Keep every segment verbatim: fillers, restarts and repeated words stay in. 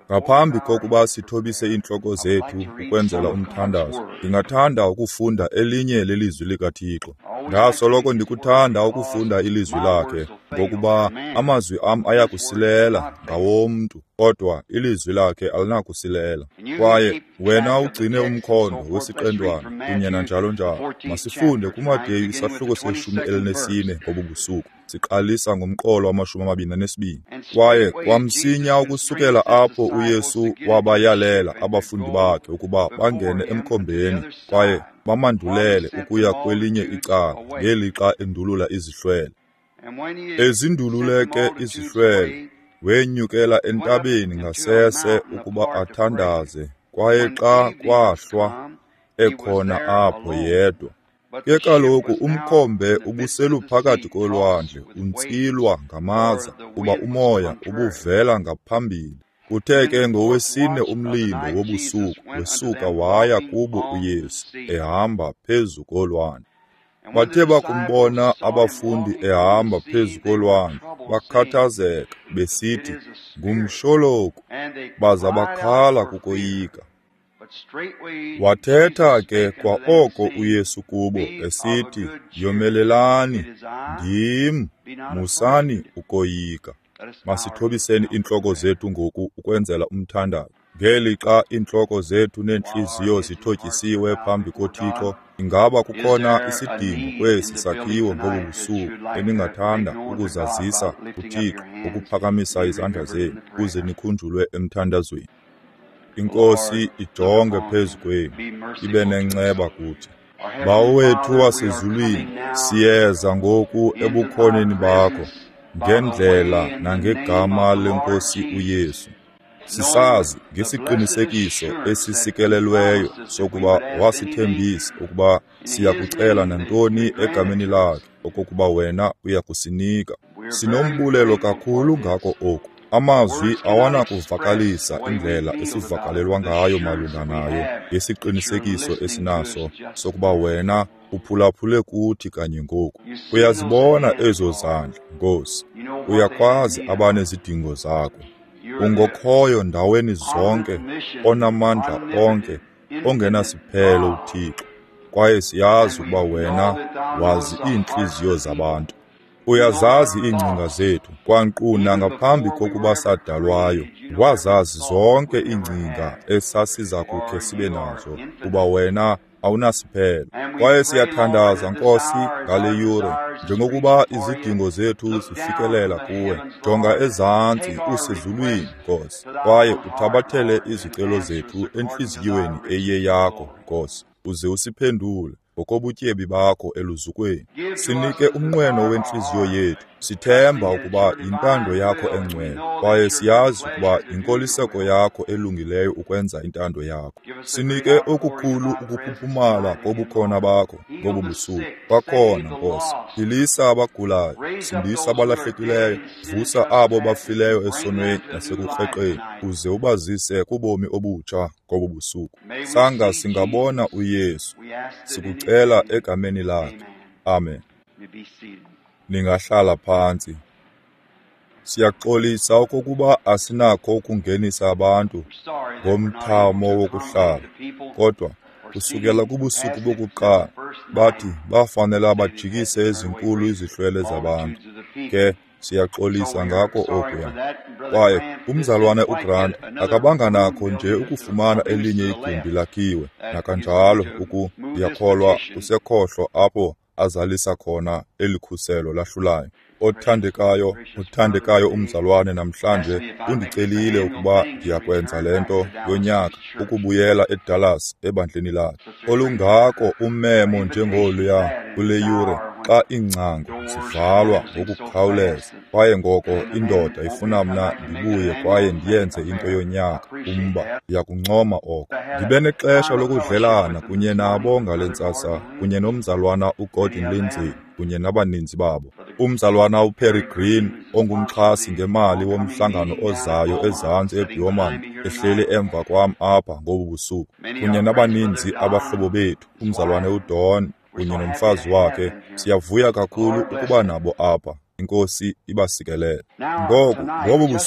Ngaphambi kokuba sithobise intloko zethu ukwenzela umthandazo, ndingathanda ukufunda elinye lelizwi likaThixo. Ndasoloko ndikuthanda ukufunda ilizwi lakhe, ngokuba amazwi am ayakusilela ngawomntu, kodwa ilizwi lakhe alinakusilela. Kwaye wena ugcine umkhondo wesiqendwana kunye nanjalo njalo. Masifunde kuMateyu isahluko seshumi elinesine ngobu busuku. Siqalisa ngomqolo wamashumi amabini anesibini. Kwaye kwamsinya ukusukela apho uYesu wabayalela abafundi bakhe ukuba bangene emkhombeni kwaye bamandulele ukuya kwelinye icala ngelixa endulula izihlwele. Ezindululeke izihlwele, wenyukela entabeni ngasese ukuba athandaze, kwaye xa kwahlwa ekhona apho yedwa. Ke kaloku umkhombe ubuseluphakathi kolwandle, untsilwa ngamaza, kuba umoya ubuvela ngaphambili. Kuthe ke ngowesine umlindo wobusuku wesuka waya kubo uYesu, ehamba phezu kolwandle. Bathe bakumbona abafundi ehamba phezu kolwandle, bakhathazeka, besithi, "Ngumshologu," baza bakhala kukoyika. Wathetha ke kwa oko uYesu kubo, esithi, "Yomelelani, ndim, musani ukoyika." Masithobiseni intloko zethu ngoku ukwenzela umthandazo. Ngelixa intloko zethu neentliziyo zithotyisiwe phambi koThixo, ingaba kukhona isidingo kwesi sakhiwo ngobu busuku eningathanda ukuzazisa kuThixo, ukuphakamisa izandla zenu ukuze nikhunjulwe emthandazweni. Inkosi ijonge phezu kwenu, ibe nenceba kuthi. Bawo wethu wasezulwini, siyeza ngoku ebukhoneni bakho, ngendlela nangegama lenkosi uYesu. Sisazi ngesiqinisekiso esisikelelweyo sokuba wasithembisa ukuba siyakucela nantoni egameni lakhe, okokuba wena uyakusinika. Sinombulelo kakhulu ngako oku. Amazwi awanakuvakalisa indlela esivakalelwa ngayo malunga nayo, ngesiqinisekiso esinaso sokuba wena uphulaphule kuthi kanye ngoku. Uyazibona ezo zandla, Nkosi. Uyakwazi abanezidingo zakho. Ungokhoyo ndaweni zonke, onamandla onke, ongenasiphelo uThixo. Kwaye siyazi ukuba wena wazi iintliziyo zabantu. Uyazazi iingcinga zethu, kwankqu nangaphambi kokuba sadalwayo. Wazazi zonke iingcinga esasiza kukhe sibe nazo, kuba wena awunasiphelo. Kwaye siyathandaza, Nkosi, ngale yure, njengokuba izidingo zethu zifikelela kuwe. Jonga ezantsi usezulwini, Nkosi, kwaye uthabathele izicelo zethu entliziyweni eye yakho, Nkosi, uze usiphendule ngokobutyebi bakho eluzukweni. Sinike umnqweno wentliziyo yethu. Sithemba ukuba yintando yakho engcwele, kwaye siyazi ukuba yinkoliseko yakho elungileyo ukwenza intando yakho. Sinike okukhulu ukuphuphumala kobukhona bakho ngobu busuku. Kwakhona, Nkosi, philisa abagulayo, sindisa abalahlekileyo, vusa abo bafileyo esonweni nasekukreqeni, uze ubazise kubomi obutsha ngobu busuku. Sanga singabona uYesu, sikucela egameni lakhe. Amen. Ningahlala phantsi. Siyaxolisa okokuba asinakho ukungenisa abantu ngomthamo wokuhlala, kodwa kusukela kubusuku bokuqala bathi bafanele bajikise ezinkulu izihlwele zabantu. Ke siyaxolisa ngako okuya. Kwaye umzalwane uGrant akabanga nakho nje ukufumana elinye igumbi lakhiwe, nakanjalo uku ndiyakholwa kusekhohlo apho azalisa khona elikhuselo lahlulayo. Othandekayo, othandekayo umzalwane namhlanje undicelile ukuba ndiyakwenza lento yonyaka, ukubuyela eDallas ebandleni lakhe. Olungako umemo njengoluya kule yure, xa iingcango zivalwa ngokukhawuleza, kwaye ngoko indoda ifuna mna ndibuye kwaye ndiyenze into yonyaka umba, ndiyakuncoma oko. Ndibe nexesha lokudlelana kunye nabo ngale ntsasa, kunye nomzalwana uGordon Lindsay kunye nabaninzi babo. Umzalwana uPerry Green ongumxhasi ngemali womhlangano ozayo ezantsi eBioman ehleli emva kwam apha ngobu busuku, kunye nabaninzi abahlobo bethu, umzalwane uDon kunye nomfazi wakhe. Siyavuya kakhulu ukuba nabo apha. Inkosi ibasikelele. Ngoku ngobu busuku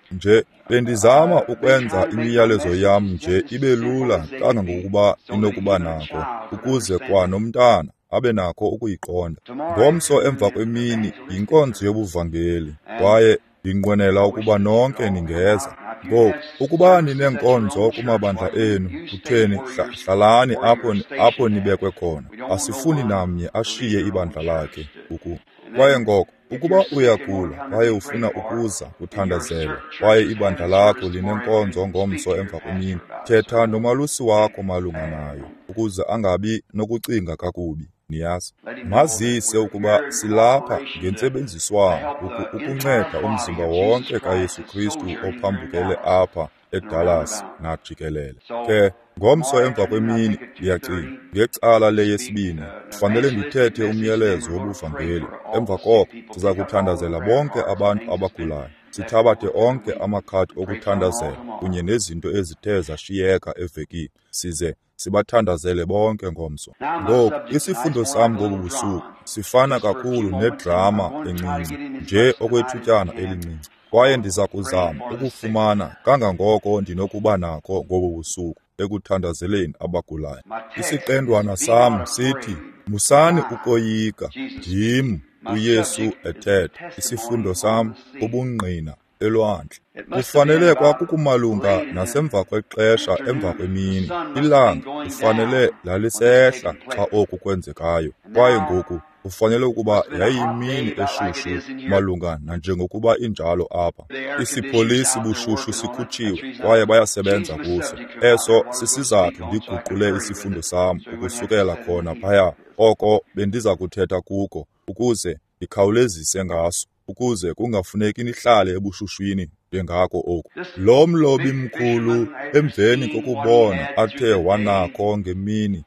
nje bendizama ukwenza imiyalezo yam nje ibe lula kangangokuba inokuba nako, ukuze kwanomntana abe nakho ukuyiqonda. Ngomso emva kwemini yinkonzo yobuvangeli, kwaye ndinqwenela ukuba nonke ningeza. Ngoku ukuba ninenkonzo kumabandla enu, kutheni hlalani apho apho nibekwe khona. Asifuni namnye ashiye ibandla lakhe uku. Kwaye ngoko ukuba uyakula kwaye ufuna ukuza kuthandazela, kwaye ibandla lakho linenkonzo ngomso emva kwemini, thetha nomalusi wakho malunga nayo, ukuze angabi nokucinga kakubi. Niyazi, mazise ukuba silapha ngentsebenziswano ukunceda umzimba wonke kaYesu Kristu ophambukele apha eDallas najikelele. Ke ngomso emva kwemini ndiyacinga ngecala leyesibini kufanele ndithethe umyalezo wobuvangeli. Emva koko siza kuthandazela bonke abantu abagulayo, sithabathe onke amakhadi okuthandazela kunye nezinto ezithe zashiyeka evekini, size sibathandazele bonke ngomso. Ngoku isifundo sam ngobu busuku sifana kakhulu nedrama encinci nje okwethutyana elincinci, kwaye ndiza kuzama ukufumana kangangoko ndinokuba nakho ngobu busuku ekuthandazeleni abagulayo. Isiqendwana sam sithi, musani ukoyika, ndim uYesu ethetha. Isifundo sam, ubungqina elwandle. Kufanele kwakukumalunga nasemva kwexesha emva kwemini. Ilanga kufanele lalisehla xa oku kwenzekayo, kwaye ngoku kufanele ukuba yayiyimini eshushu malunga nanjengokuba injalo apha. Isipholisi bushushu sikhutshiwe kwaye bayasebenza kuso. Eso sisizathu ndiguqule isifundo sam ukusukela khona phaya. Oko bendiza kuthetha kuko ukuze ndikhawulezise ngaso, ukuze kungafuneki nihlale ebushushwini njengako oku. Lo mlobi mkhulu emveni kokubona athe wanakho ngemini,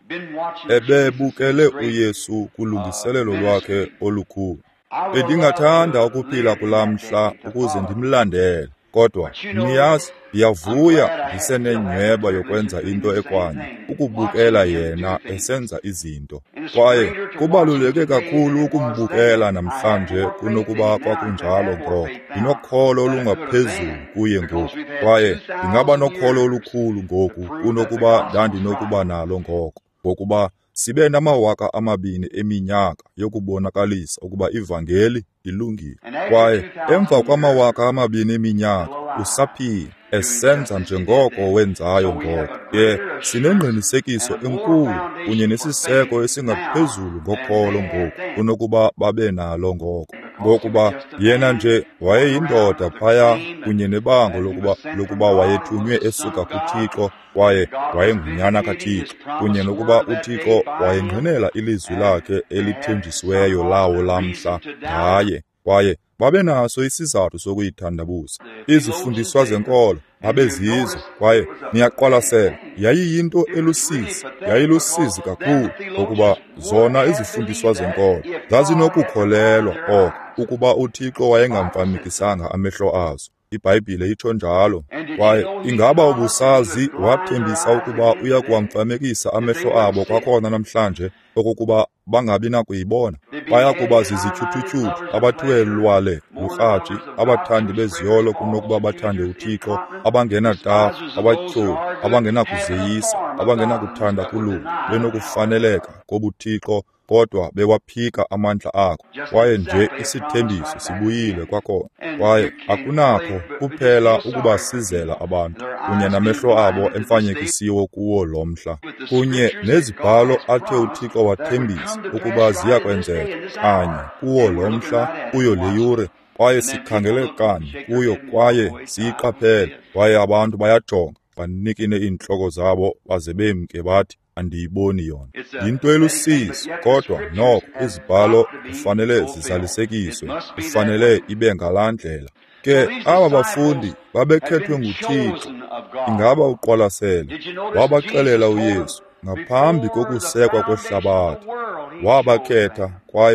ebebukele uYesu kulungiselelo lwakhe olukhulu. Bendingathanda ukuphila kulamhla ukuze ndimlandele, kodwa niyazi, ndiyavuya ndisenenyweba yokwenza into ekwanye, ukubukela yena esenza izinto. Kwaye kubaluleke kakhulu ukumbukela namhlanje kunokuba kwakunjalo ngoko. Ndinokholo olungaphezulu kuye ngoku, kwaye ndingaba nokholo olukhulu ngoku kunokuba ndandinokuba nalo ngoko, ngokuba sibe namawaka amabini eminyaka yokubonakalisa ukuba ivangeli ilungile. Kwaye emva kwamawaka amabini eminyaka usaphila esenza njengoko wenzayo ngoko. Ye sinengqinisekiso enkulu kunye nesiseko esingaphezulu ngokholo ngoku kunokuba babe nalo ngoko, ngokuba yena nje wayeyindoda phaya kunye nebango lokuba lokuba wayethunywe esuka kuThixo, kwaye wayengunyana kaThixo, kunye nokuba uThixo wayengqinela ilizwi lakhe elithenjisiweyo lawo lamhla ngaye, kwaye babe naso isizathu sokuyithandabuza. Izifundiswa zenkolo babezizo, kwaye niyaqwalasela yayiyinto elusizi, yayilusizi kakhulu, ngokuba zona izifundiswa zenkolo zazinokukholelwa oko ukuba uThixo wayengamfamikisanga amehlo azo. iBhayibhile itsho njalo, kwaye ingaba ubusazi wathembisa ukuba uya kuwamfamekisa amehlo abo kwakhona namhlanje okokuba bangabi nakuyibona. Baya kuba zizityhuthuthyuthu, abathwelwale lurhatshi, abathandi beziyolo kunokuba bathande uThixo, abangenata, abatyholi, abangenakuzeyisa, abangenakuthanda kulunga, benokufaneleka kobuThixo, kodwa bewaphika amandla akho. Kwaye nje isithembiso sibuyile kwakhona, kwaye akunakho kuphela ukubasizela abantu, kunye namehlo abo emfanyekisiwe kuwo lo mhla, kunye nezibhalo athe uThixo wathembisa ukuba ziyakwenzeka kanye kuwo lo mhla, kuyo le yure, kwaye sikhangele kanye kuyo, kwaye siyiqaphele, kwaye abantu bayajonga, banikine iintloko zabo baze bemke bathi, andiyiboni yona. Yinto elusizi, kodwa noko izibhalo kufanele zizalisekiswe, kufanele ibe ngalaa ndlela. Ke aba bafundi babekhethwe nguThixo. Ingaba uqwalasele, wabaxelela uYesu ngaphambi kokusekwa kwehlabathi, wabakhetha, kwaye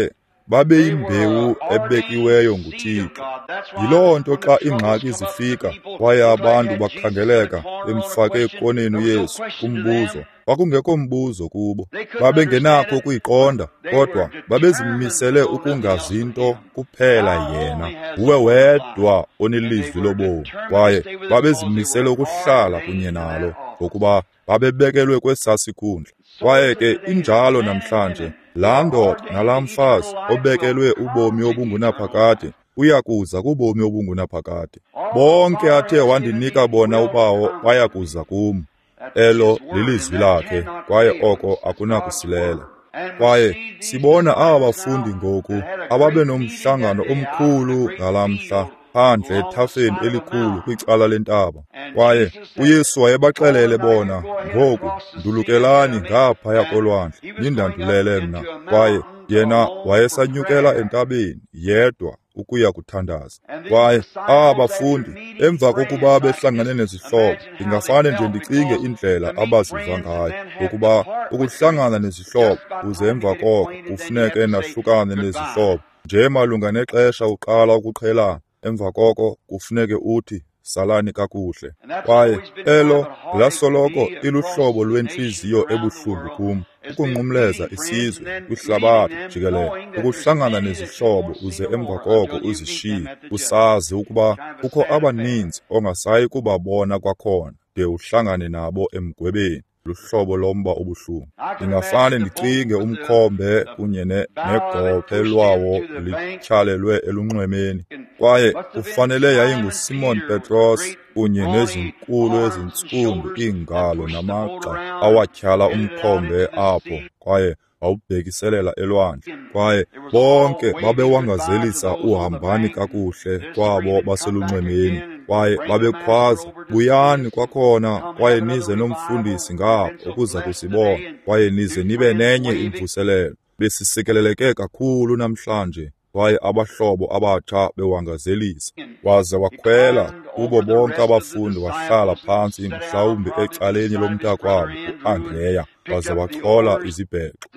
babeyimbewu ebekiweyo nguThixo. Yiloo nto xa iingxaki zifika kwaye abantu bakhangeleka bemfake ekoneni uYesu kumbuzo, kwakungekho mbuzo kubo. Babengenakho ukuyiqonda, kodwa babezimisele ukungazi nto kuphela yena, nguwe wedwa onelizwi lobomi, kwaye babezimisele ukuhlala kunye nalo, ngokuba babebekelwe kwesaa sikhundla. Kwaye ke injalo namhlanje, laa ndoda nalaa mfazi obekelwe ubomi obungunaphakade uyakuza kubomi obungunaphakade. Bonke athe wandinika bona uBawo bayakuza kum. Elo lilizwi lakhe, kwaye oko akunakusilela. Kwaye sibona aba bafundi ngoku ababe nomhlangano omkhulu ngalaa mhla phandle ethafeni elikhulu kwicala lentaba. Kwaye uYesu wayebaxelele bona, ngoku ndulukelani ngaphaya kolwandle nindandulele mna. Kwaye yena wayesanyukela entabeni yedwa ukuya kuthandaza. Kwaye aba bafundi emva kokuba behlangane nezihlobo, ingafane nje ndicinge indlela abaziva ngayo, ukuba ukuhlangana nezihlobo uze emva koko kufuneke nahlukane nezihlobo nje malunga nexesha uqala ukuqhelana. Emva koko kufuneke uthi salani kakuhle. Kwaye elo lasoloko iluhlobo lwentliziyo ebuhlungu kum, ukunqumleza isizwe kwihlabathi jikelele, ukuhlangana nezihlobo uze emva koko uzishiye, usazi ukuba kukho abaninzi ongasayi kubabona kwakhona de uhlangane nabo emgwebeni. Luhlobo lomba obuhlungu. Ingafane ndicinge umkhombe kunye negophe lwawo lityhalelwe elunxwemeni. Kwaye kufanele yayinguSimon Petros kunye nezinkulu ezintsundu iingalo namagxa awatyhala umkhombe apho, kwaye wawubhekiselela elwandle. Kwaye bonke babewangazelisa uhambani kakuhle kwabo baselunxwemeni, kwaye babekhwaza, buyani kwakhona kwaye nize nomfundisi ngapho ukuza kusibona, kwaye nize nibe nenye imvuselelo. Besisekeleleke kakhulu namhlanje, kwaye abahlobo abatsha bewangazelisa. Waze wakhwela kubo bonke abafundi wahlala phantsi mhlawumbi ecaleni lomntakwabo uAndreya, waze waxhola izibhexo.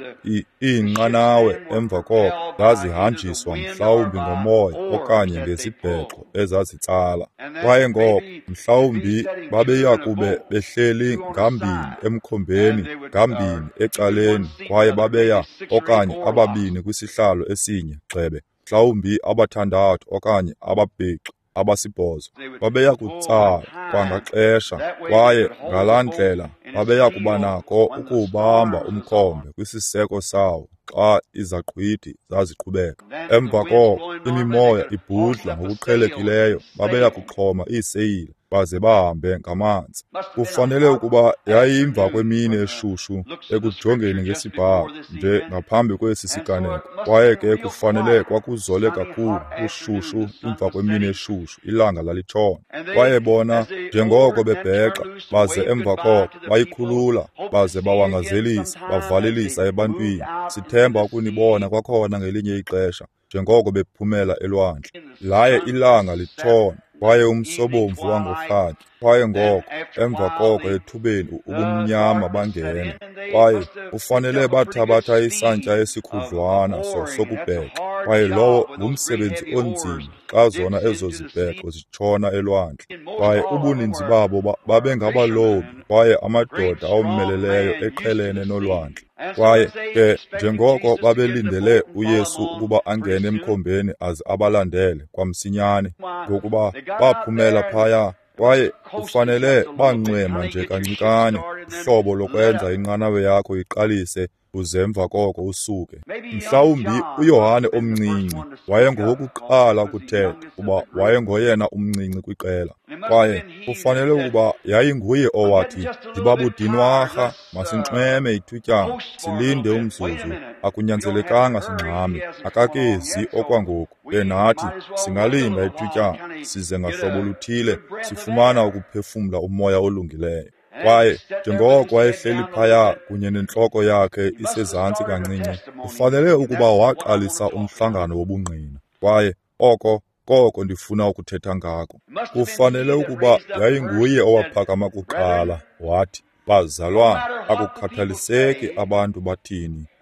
Iinqanawe emva koko zazihanjiswa mhlawumbi ngomoya okanye ngezibhexo ezazitsala. Kwaye ngoko mhlawumbi babeya kube behleli ngambini emkhombeni, ngambini ecaleni, kwaye babeya okanye ababini kwisihlalo esinye gxebe, mhlawumbi abathandathu okanye ababhexo abasibhozo. Babeya kutsala kwangaxesha, kwaye ngalaa ndlela babeya kuba nako ukuwubamba umkhombe kwisiseko sawo xa izaqhwithi zaziqhubeka. Emva koko imimoya ibhudla ngokuqhelekileyo, babeya kuxhoma iiseyile baze bahambe ngamanzi. Kufanele ukuba yayimva kwemini eshushu ekujongeni ngesibhako nje ngaphambi kwesi siganeko, kwaye ke kufanele kwakuzole kakhulu ushushu emva kwemini eshushu, ilanga lalitshona. Kwaye bona njengoko bebhexa, baze emva koko bayikhulula, baze bawangazelisa, bavalelisa ebantwini. Sithemba ukunibona kwakhona ngelinye ixesha njengoko bephumela elwandle. Laye ilanga litshona, kwaye umsobomvu wangorhatya. Kwaye ngoko emva koko ethubeni ubumnyama bangena, kwaye kufanele bathabatha isantya esikhudlwana so sokubhexa. Kwaye lowo ngumsebenzi onzima xa zona ezo zibhexo zitshona elwandle. Kwaye ubuninzi babo babengabalobi, kwaye amadoda awomeleleyo eqhelene nolwandle. Kwaye ke njengoko babelindele uYesu ukuba angene emkhombeni aze abalandele kwamsinyane, ngokuba baphumela phaya, kwaye kufanele banxwema nje kancikane uhlobo lokwenza inqanawe yakho iqalise uze emva koko usuke. Mhlawumbi uYohane omncinci wayengowokuqala ukuthetha, kuba wayengoyena umncinci kwiqela. Kwaye kufanele ukuba yayinguye owathi, ndibabudinwarha, masinxweme ithutyana, silinde umzuzu, akunyanzelekanga singxame, akakezi okwangoku. Benathi singalinda ithutyana, size ngahlobo luthile sifumana ukuphefumla umoya olungileyo. Kwaye njengoko wayehleli phaya kunye nentloko yakhe isezantsi kancinci, kufanele ukuba waqalisa umhlangano wobungqina. Kwaye oko koko ndifuna ukuthetha ngako. Kufanele ukuba yayinguye owaphakama kuqala wathi, bazalwana, akukhathaliseki abantu bathini,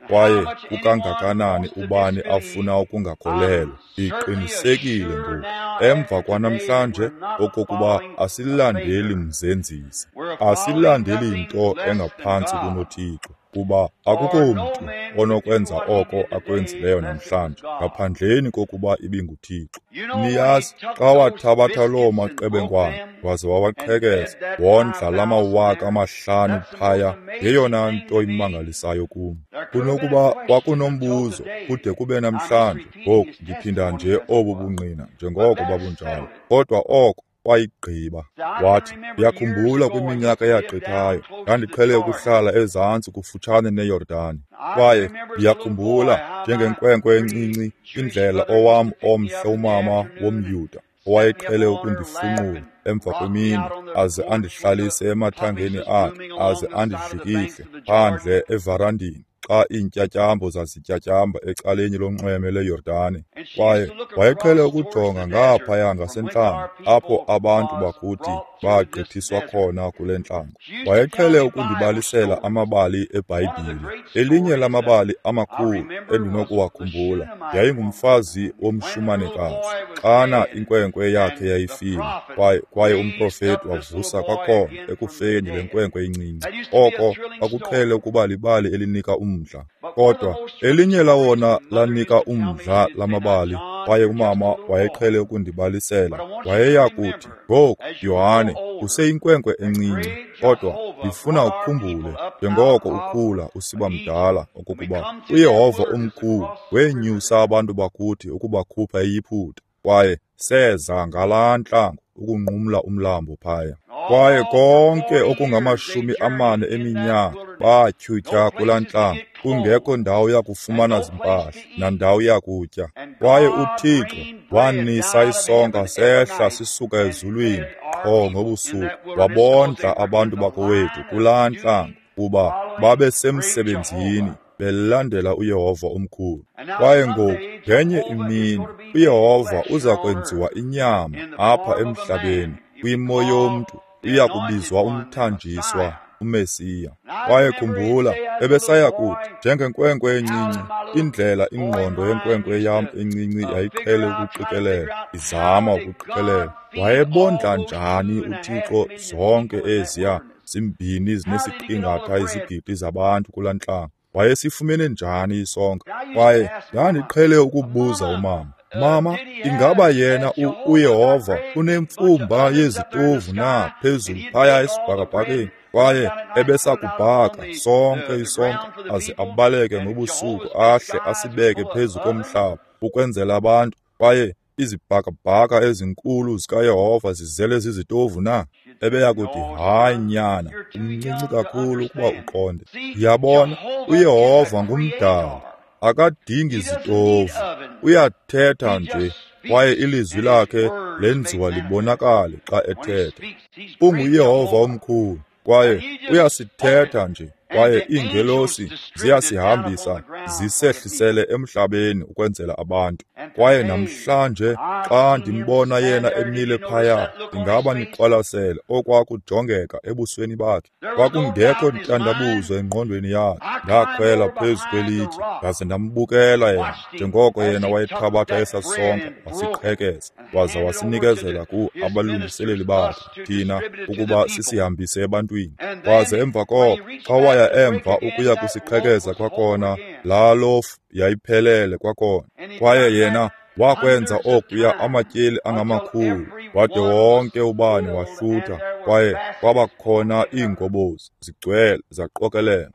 kwaye kukangakanani ubani afuna ukungakholelwa. Iqinisekile ngoku emva kwanamhlanje okokuba asilandeli mzenzisi, asilandeli into engaphantsi kunoThixo, kuba akukho mntu onokwenza oko akwenzileyo namhlanje ngaphandleni kokuba ibinguThixo. Niyazi, xa wathabatha loo maqebengwana waze wawaqhekeza, wondla lamawaka amahlanu phaya, yeyona nto imangalisayo kum. Kunokuba kwakunombuzo kude kube namhlanje, ngoku ndiphinda nje obu bungqina njengoko babunjalo, kodwa oko wayigqiba. Wathi, ndiyakhumbula kwiminyaka eyagqithayo ndandiqhele ukuhlala ezantsi kufutshane neYordani, kwaye ndiyakhumbula njengenkwenkwe encinci indlela owam omhle umama womYuda owayeqhele ukundifunqula emva kwemini, aze andihlalise emathangeni akhe, aze andidlikihle phandle everandini xa iintyatyambo zazityatyamba ecaleni lonxweme leYordani. Kwaye wayeqhele ukujonga ngaphaya ngasentlango apho abantu bakuthi bagqithiswa khona kule ntlango. Wayeqhele ukundibalisela amabali eBhayibhile. Elinye lamabali amakhulu endinokuwakhumbula yayingumfazi womshumanekazi xana inkwenkwe yakhe yayifile, kwaye, kwaye umprofeti wavusa kwakhona ekufeni le nkwenkwe incinci. Oko akuqhele ukuba libali elinika umdla, kodwa elinye lawona lanika umdla lamabali, kwaye umama wayeqhele ukundibalisela wayeya kuthi, ngoku Yohane, useyinkwenkwe encinci, kodwa ndifuna ukhumbule njengoko ukhula usiba mdala okokuba uYehova omkhulu wenyusa abantu bakuthi ukubakhupha eYiputa, kwaye seza ngalaa ntlango ukunqumla umlambo phaya. Kwaye konke okungamashumi amane eminyaka batyhutyha kulaa ntlango, kungekho ndawo yakufumana zimpahla nandawo yakutya. Kwaye uThixo wanisa isonka sehla sisuka ezulwini qho ngobusuku, wabondla abantu bakowethu kulaa ntlango kuba babesemsebenzini belandela uYehova omkhulu. Kwaye ngoku ngenye imini uYehova uza kwenziwa inyama apha emhlabeni kwimo yomntu, uya kubizwa umthanjiswa, uMesiya. Kwaye khumbula, ebesaya kuthi, njengenkwenkwe encinci, indlela ingqondo yenkwenkwe yam encinci yayiqhele ukuqikelela, izama ukuqikelela. Wayebondla njani uThixo zonke eziya zimbini zinesiqingatha izigidi zabantu kulaa ntlango? Wayesifumene njani isonka? Kwaye ndandiqhele ukubuza umama, mama, ingaba yena uYehova unemfumba yezitovu na phezulu phaya esibhakabhakeni? Kwaye ebesakubhaka sonke isonka aze abaleke ngobusuku ahle asibeke phezu komhlaba ukwenzela abantu, kwaye izibhakabhaka ezinkulu zikaYehova zizele zizitovu na? Ebeya kuthi, hayi nyana, umncinci kakhulu ukuba uqonde. Yabona, uYehova ngumdali, akadingi zitovu, uyathetha nje, kwaye ilizwi lakhe lenziwa libonakale xa ethetha. UnguYehova omkhulu, kwaye uyasithetha nje, kwaye iingelosi ziyasihambisa zisehlisele emhlabeni ukwenzela abantu. Kwaye namhlanje xa ndimbona yena emile phaya, ndingaba niqwalasele okwakujongeka ebusweni bakhe. Kwakungekho ntandabuzo engqondweni yakhe. Ndakhwela phezu kwelitye ndaze ndambukela yena, njengoko yena wayethabatha esasonka wasiqhekeza, waza wasinikezela ku abalungiseleli bakhe thina ukuba sisihambise ebantwini. Waze emva koko xa waya emva ukuya kusiqhekeza kwakhona, laa lofu yayiphelele kwakhona. Kwaye yena wakwenza okuya amatyeli angamakhulu, wade wonke ubani wahlutha, kwaye kwabakhona iingobozi zigcwele zaqokelela.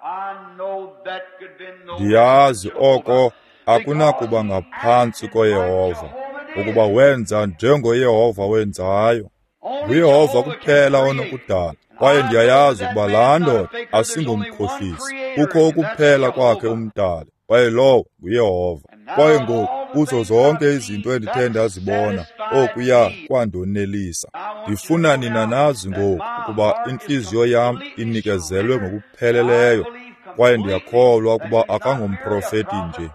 Ndiyazi oko akunakuba ngaphantsi koYehova, ukuba wenza njengoYehova wenzayo. UYehova kuphela onokudala, kwaye ndiyayazi ukuba laa ndoda asingumkhohlisi. Kukho ukuphela kwakhe umdali, kwaye lowo nguYehova. Kwaye ngoku kuzo zonke izinto endithe ndazibona, okuya kwandonelisa. Ndifuna nina nazi ngoku ukuba intliziyo yam inikezelwe ngokupheleleyo, kwaye ndiyakholwa ukuba akangomprofeti nje.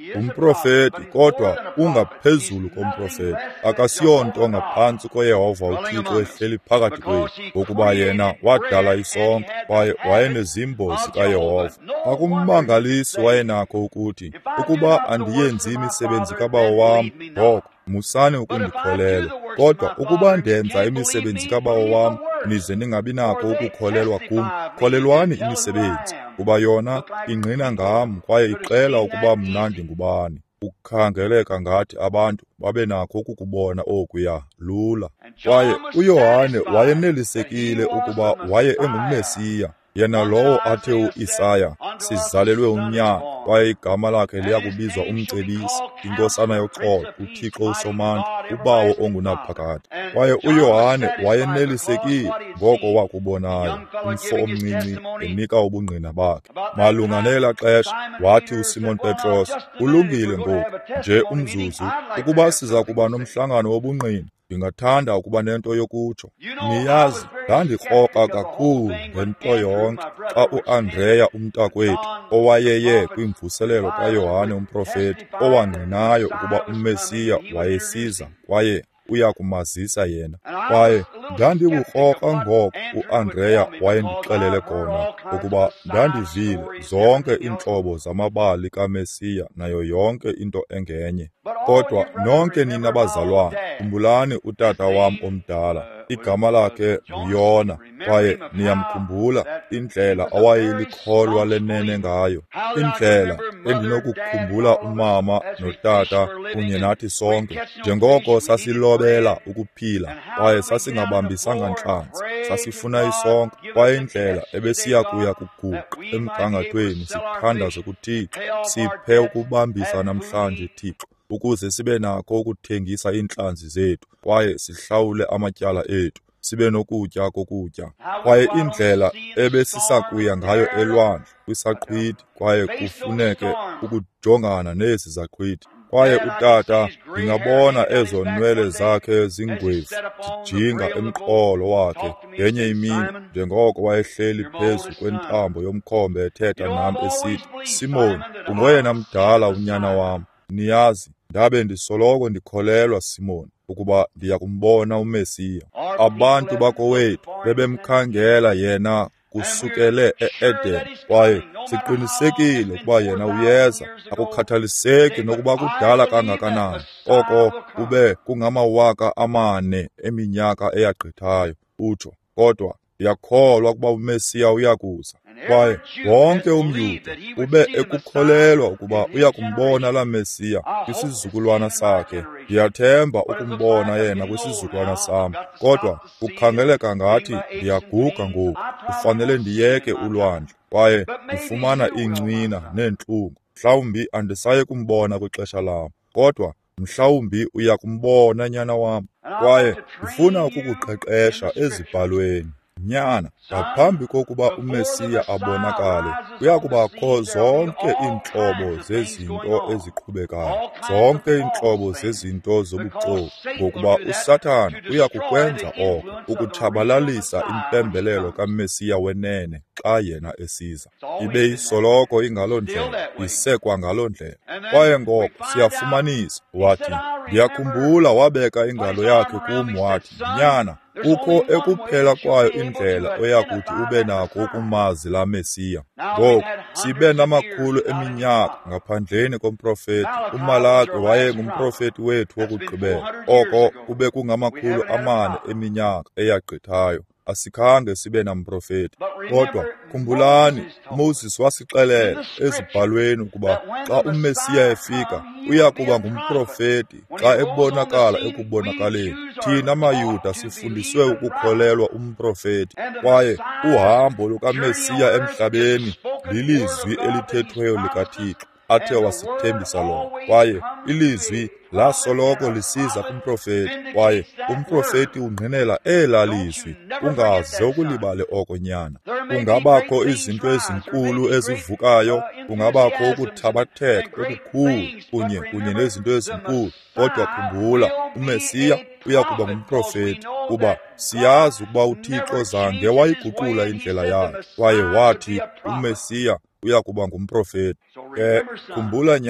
umprofeti kodwa ungaphezulu komprofeti, akasiyonto ngaphantsi koYehova uThixo ehleli phakathi kwethu, ngokuba yena wadala isonke kwaye wayenezimbo zikaYehova. Akummangalisi wayenakho ukuthi, ukuba andiyenzi imisebenzi kaBawo wam, ngoko musani ukundikholela. Kodwa ukuba ndenza imisebenzi kaBawo wam, nize ningabi nako ukukholelwa kum, kholelwani imisebenzi, kuba yona ingqina ngam kwaye ixela ukuba mna ndingubani. Ukukhangeleka ngathi abantu babe nakho ukukubona okuya lula. Kwaye uYohane wayenelisekile ukuba waye enguMesiya, yena lowo athe u-Isaya, sizalelwe unyana, kwaye igama lakhe liya kubizwa umcebisi, inkosana yoxolo, uThixo usomandla, uBawo ongunaphakade. Kwaye uYohane wayenelisekile ngoko wakubonayo, umfo omncinci enika ubungqina bakhe. Malunga nela xesha wathi uSimon Petros, ulungile ngoku nje umzuzu, ukuba siza kuba nomhlangano wobungqina, ndingathanda ukuba nento yokutsho. Niyazi, ndandikroka kakhulu ngento yonke xa uAndreya umntakwethu, owayeye kwimvuselelo kaYohane umprofeti, owangqinayo ukuba uMesiya wayesiza kwaye uya kumazisa yena. Kwaye ndandikukroka ngoko uAndreya wayendixelele kona ukuba ndandivile zonke iintlobo zamabali kaMesiya nayo yonke into engenye. Kodwa nonke nina bazalwane, khumbulani utata wam omdala, igama lakhe nguYona, kwaye niyamkhumbula indlela awayelikholwa lenene ngayo, indlela endinokukhumbula umama notata kunye nathi sonke, njengoko sasilobela ukuphila kwaye sasingabambisanga ntlanzi, sasifuna isonke, kwaye indlela ebesiya kuya kuguqa emgangathweni sithandaze kuThixo, siphe ukubambisa namhlanje Thixo, ukuze sibe nakho ukuthengisa iintlanzi zethu kwaye sihlawule amatyala ethu, sibe nokutya kokutya. Kwaye indlela ebesisakuya ngayo elwandle kwisaqhwithi, kwaye kufuneke ukujongana nezi zaqhwithi. Kwaye utata, ndingabona ezo nwele zakhe zingwevu zijinga emqolo wakhe ngenye imini, njengoko wayehleli phezu kwentambo yomkhombe ethetha nam esithi, Simoni, ungoyena mdala unyana wam. Niyazi, ndabe ndisoloko ndikholelwa Simoni ukuba ndiya kumbona uMesiya. Abantu bakowethu bebemkhangela yena kusukele e-Eden, kwaye siqinisekile ukuba yena uyeza, akukhathaliseki nokuba kudala kangakanani, oko kube kungamawaka amane eminyaka eyagqithayo, utsho. Kodwa ndiyakholwa ukuba uMesiya uyakuza, kwaye wonke umYuda ube ekukholelwa ukuba uya kumbona la Mesiya kwisizukulwana sakhe. Ndiyathemba ukumbona yena kwisizukulwana sam, kodwa kukhangeleka ngathi ndiyaguga ngoku, kufanele ndiyeke ulwandle, kwaye ndifumana iincwina neentlungu. Mhlawumbi andisaye kumbona kwixesha lam, kodwa mhlawumbi uya kumbona nyana wam, kwaye ndifuna ukukuqeqesha ezibhalweni. Nyana, ngaphambi kokuba uMesiya abonakale, kuya kubakho zonke iintlobo zezinto eziqhubekayo, zonke iintlobo zezinto zobuxoki, ngokuba uSathane uya kukwenza oko, ukutshabalalisa impembelelo kaMesiya wenene xa yena esiza. Ibe isoloko ingaloo ndlela, isekwa ngaloo ndlela. Kwaye ngoko siyafumanisa, wathi, ndiyakhumbula wabeka ingalo yakhe kum wathi, nyana, kukho ekuphela kwayo indlela oyakuthi ube nako ukumazi la Mesiya. Ngoku sibe namakhulu eminyaka ngaphandleni komprofeti. uMalaki wayengumprofeti wethu wokugqibela, oko kube kungamakhulu amane eminyaka eyagqithayo. Asikhange sibe namprofeti. Kodwa khumbulani, Moses wasixelela ezibhalweni ukuba xa uMesiya efika uya kuba ngumprofeti xa ebonakala ekubonakaleni. Thina maYuda sifundiswe ukukholelwa umprofeti, kwaye uhambo lukaMesiya emhlabeni lilizwi elithethweyo likaThixo athe wasithembisa lona, kwaye ilizwi lasoloko lisiza kumprofeti, kwaye umprofeti ungqinela ela lizwi. Ungaze ukulibale oko nyana. Kungabakho izinto ezinkulu ezivukayo, kungabakho ukuthabatheka okukhulu kunye kunye nezinto ezinkulu, kodwa khumbula, uMesiya uya kuba ngumprofeti, kuba siyazi ukuba uThixo zange wayiguqula indlela yakhe, kwaye wathi uMesiya uya kuba ngumprofeti. Ke khumbula nyana,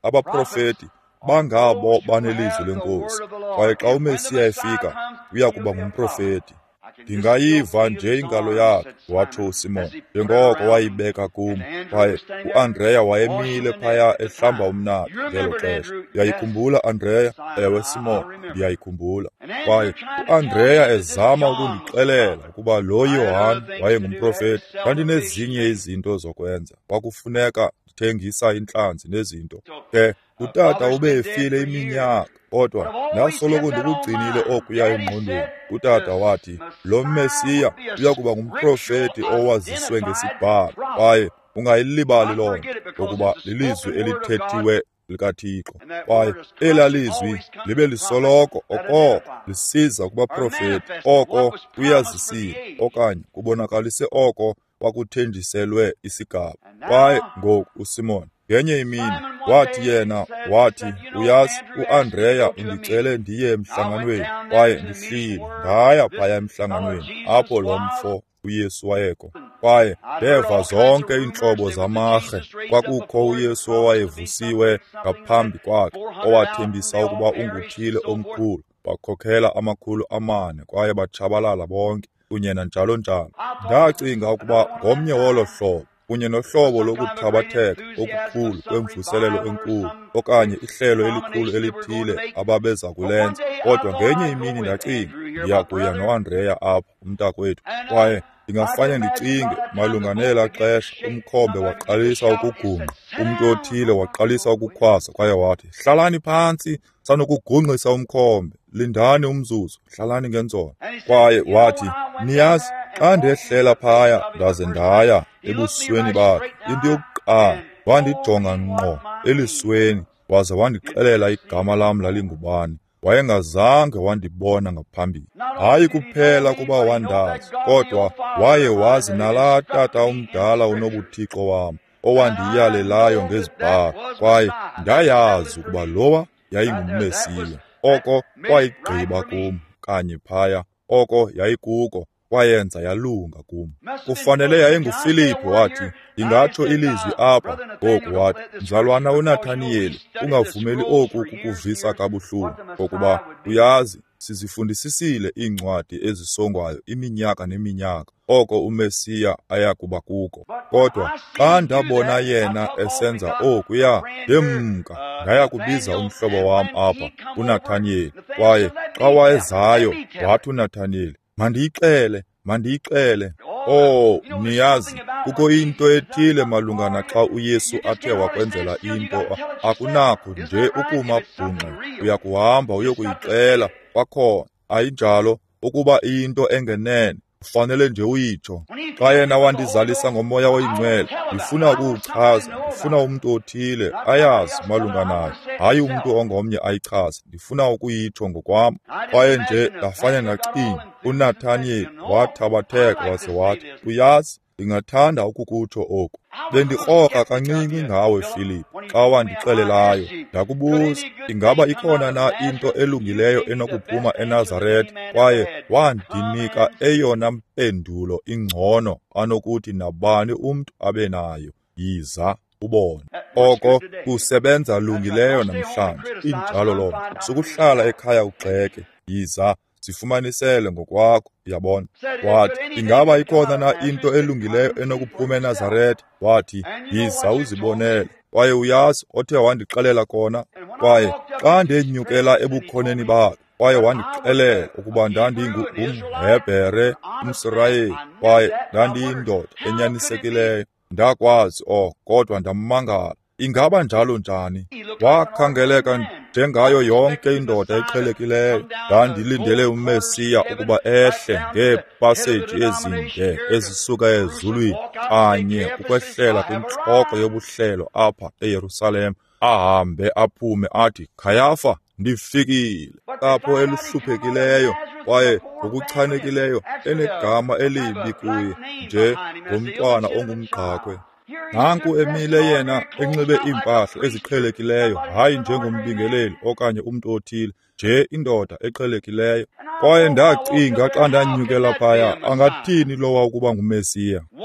abaprofeti bangabo banelizwi lenkosi, kwaye xa uMesiya efika uya kuba ngumprofeti. Ndingayiva nje ingalo yakhe, watsho uSimoni, njengoko wayibeka kum, kwaye uAndreya wayemile phaya ehlamba umnatha ngelo xesha. Ndiyayikhumbula Andreya? Ewe Simoni, ndiyayikhumbula. Kwaye uAndreya ezama ukundixelela ukuba lo Yohane wayengumprofeti. Ndandinezinye izinto zokwenza, kwakufuneka ndithengisa intlanzi nezinto. Ke utata ube efile iminyaka, kodwa ndasoloko ndikugcinile okuya engqondweni. Utata wathi, lo Mesiya uya kuba ngumprofeti owaziswe ngesibhalo, kwaye ungayilibali loo nto, ngokuba lilizwi elithethiwe likaThixo, kwaye ela lizwi libe lisoloko okoko lisiza kubaprofeti, oko uyazisile okanye kubonakalise oko kwakuthenjiselwe isigaba. Kwaye ngoku uSimoni ngenye imini wathi yena, wathi, uyazi, uAndreya undicele ndiye emhlanganweni, kwaye ndihlile ndaya phaya emhlanganweni apho lo mfo uYesu wayekho, kwaye ndeva zonke iintlobo zamarhe. Kwakukho uYesu owayevusiwe ngaphambi kwakhe, owathembisa ukuba unguthile omkhulu. Bakhokhela amakhulu amane, kwaye batshabalala bonke, kunye nanjalo njalo. Ndacinga ukuba ngomnye wolo hlobo, kunye nohlobo lokuthabatheka okukhulu kwemvuselelo enkulu, okanye ihlelo elikhulu elithile ababeza kulenza. Kodwa ngenye imini ndacinga, ndiyakuya noAndreya apho, umntakwethu, kwaye ndingafane ndicinge malunga nela xesha umkhombe waqalisa ukugungqa, umntu othile waqalisa ukukhwaza, kwaye wathi, hlalani phantsi, sanukugungqisa umkhombe, lindani umzuzu, hlalani ngenzolo. Kwaye wathi, niyazi, xa ndehlela phaya ndaze ndaya ebusweni bakhe, into yokuqala wandijonga ngqo elisweni, waze wandixelela igama lam lalingubani. Wayengazange wandibona ngaphambili. Hayi kuphela kuba wandazi, kodwa waye wazi nalaa tata umdala unobuthixo wam, owandiyalelayo ngezibhalo, kwaye ndayazi ukuba lowa yayingumMesiya. Oko kwayigqiba kum kanye phaya, oko yayikuko wayenza yalunga kum. Kufanele yayinguFilipi wathi, ingatsho ilizwi apha ngoku wathi, mzalwana uNathaniyeli, ungavumeli oku kukuvisa kabuhlungu, ngokuba uyazi sizifundisisile iincwadi ezisongwayo iminyaka neminyaka, oko uMesiya ayakuba kuko. Kodwa xa ndabona yena esenza okuya, ndemka ndaya kubiza umhlobo wam apha, uNathaniyeli, kwaye xa wayezayo wathi uNathaniyeli, mandiyixele, mandiyixele. Oh, niyazi, kukho into ethile malungana xa uYesu athe wakwenzela into, akunakho nje ukuma bhunqe, uya kuhamba uyokuyixela kwakhona. Ayinjalo, ukuba into engenene, ufanele nje uyitsho. Xa yena wandizalisa ngomoya oyingcwele, ndifuna ukuwuchaza, ndifuna umntu othile ayazi malunga nayo, hayi umntu ongomnye ayichaze, ndifuna ukuyitsho ngokwam. Kwaye nje ndafane ndacinga, uNathaniyeli wathabatheka waze wathi, uyazi, ndingathanda ukukutsho oku. Bendikroka kancinci ngawe Filipi, xa wandixelelayo. Ndakubuza, ingaba ikhona na into elungileyo enokuphuma eNazaretha? Kwaye wandinika eyona mpendulo ingcono anokuthi nabani umntu abe nayo, yiza ubone. Oko kusebenza lungileyo namhlanje, injalo loo nto. Sukuhlala ekhaya ugxeke, yiza sifumanisele ngokwakho, uyabona. Wathi, ingaba ikhona na into elungileyo enokuphuma eNazaretha? Wathi, yiza uzibonele. Kwaye uyazi othe wandixelela kona. Kwaye xa ndenyukela ebukhoneni bakhe, kwaye wandixelela ukuba ndandingumHebhere, umSirayeli, kwaye ndandiyindoda enyanisekileyo, ndakwazi oko, kodwa ndammangala. Ingaba njalo njani? Wakhangeleka njengayo yonke indoda eqhelekileyo. Ndandilindele uMesiya ukuba ehle ngeepaseji ezinde ezisuka ezulwini, kanye ukwehlela kwintloko yobuhlelo apha eYerusalem, ahambe aphume athi, Khayafa, ndifikile. Apho eluhluphekileyo, kwaye ngokuchanekileyo, enegama elibi kuye, nje ngomntwana ongumqhakwe. Nanku emile yena enxibe iimpahla eziqhelekileyo, hayi njengombingeleli okanye umntu othile, nje indoda eqhelekileyo. Kwaye ndacinga xa ndanyukela phaya, angathini lowa ukuba nguMesiya?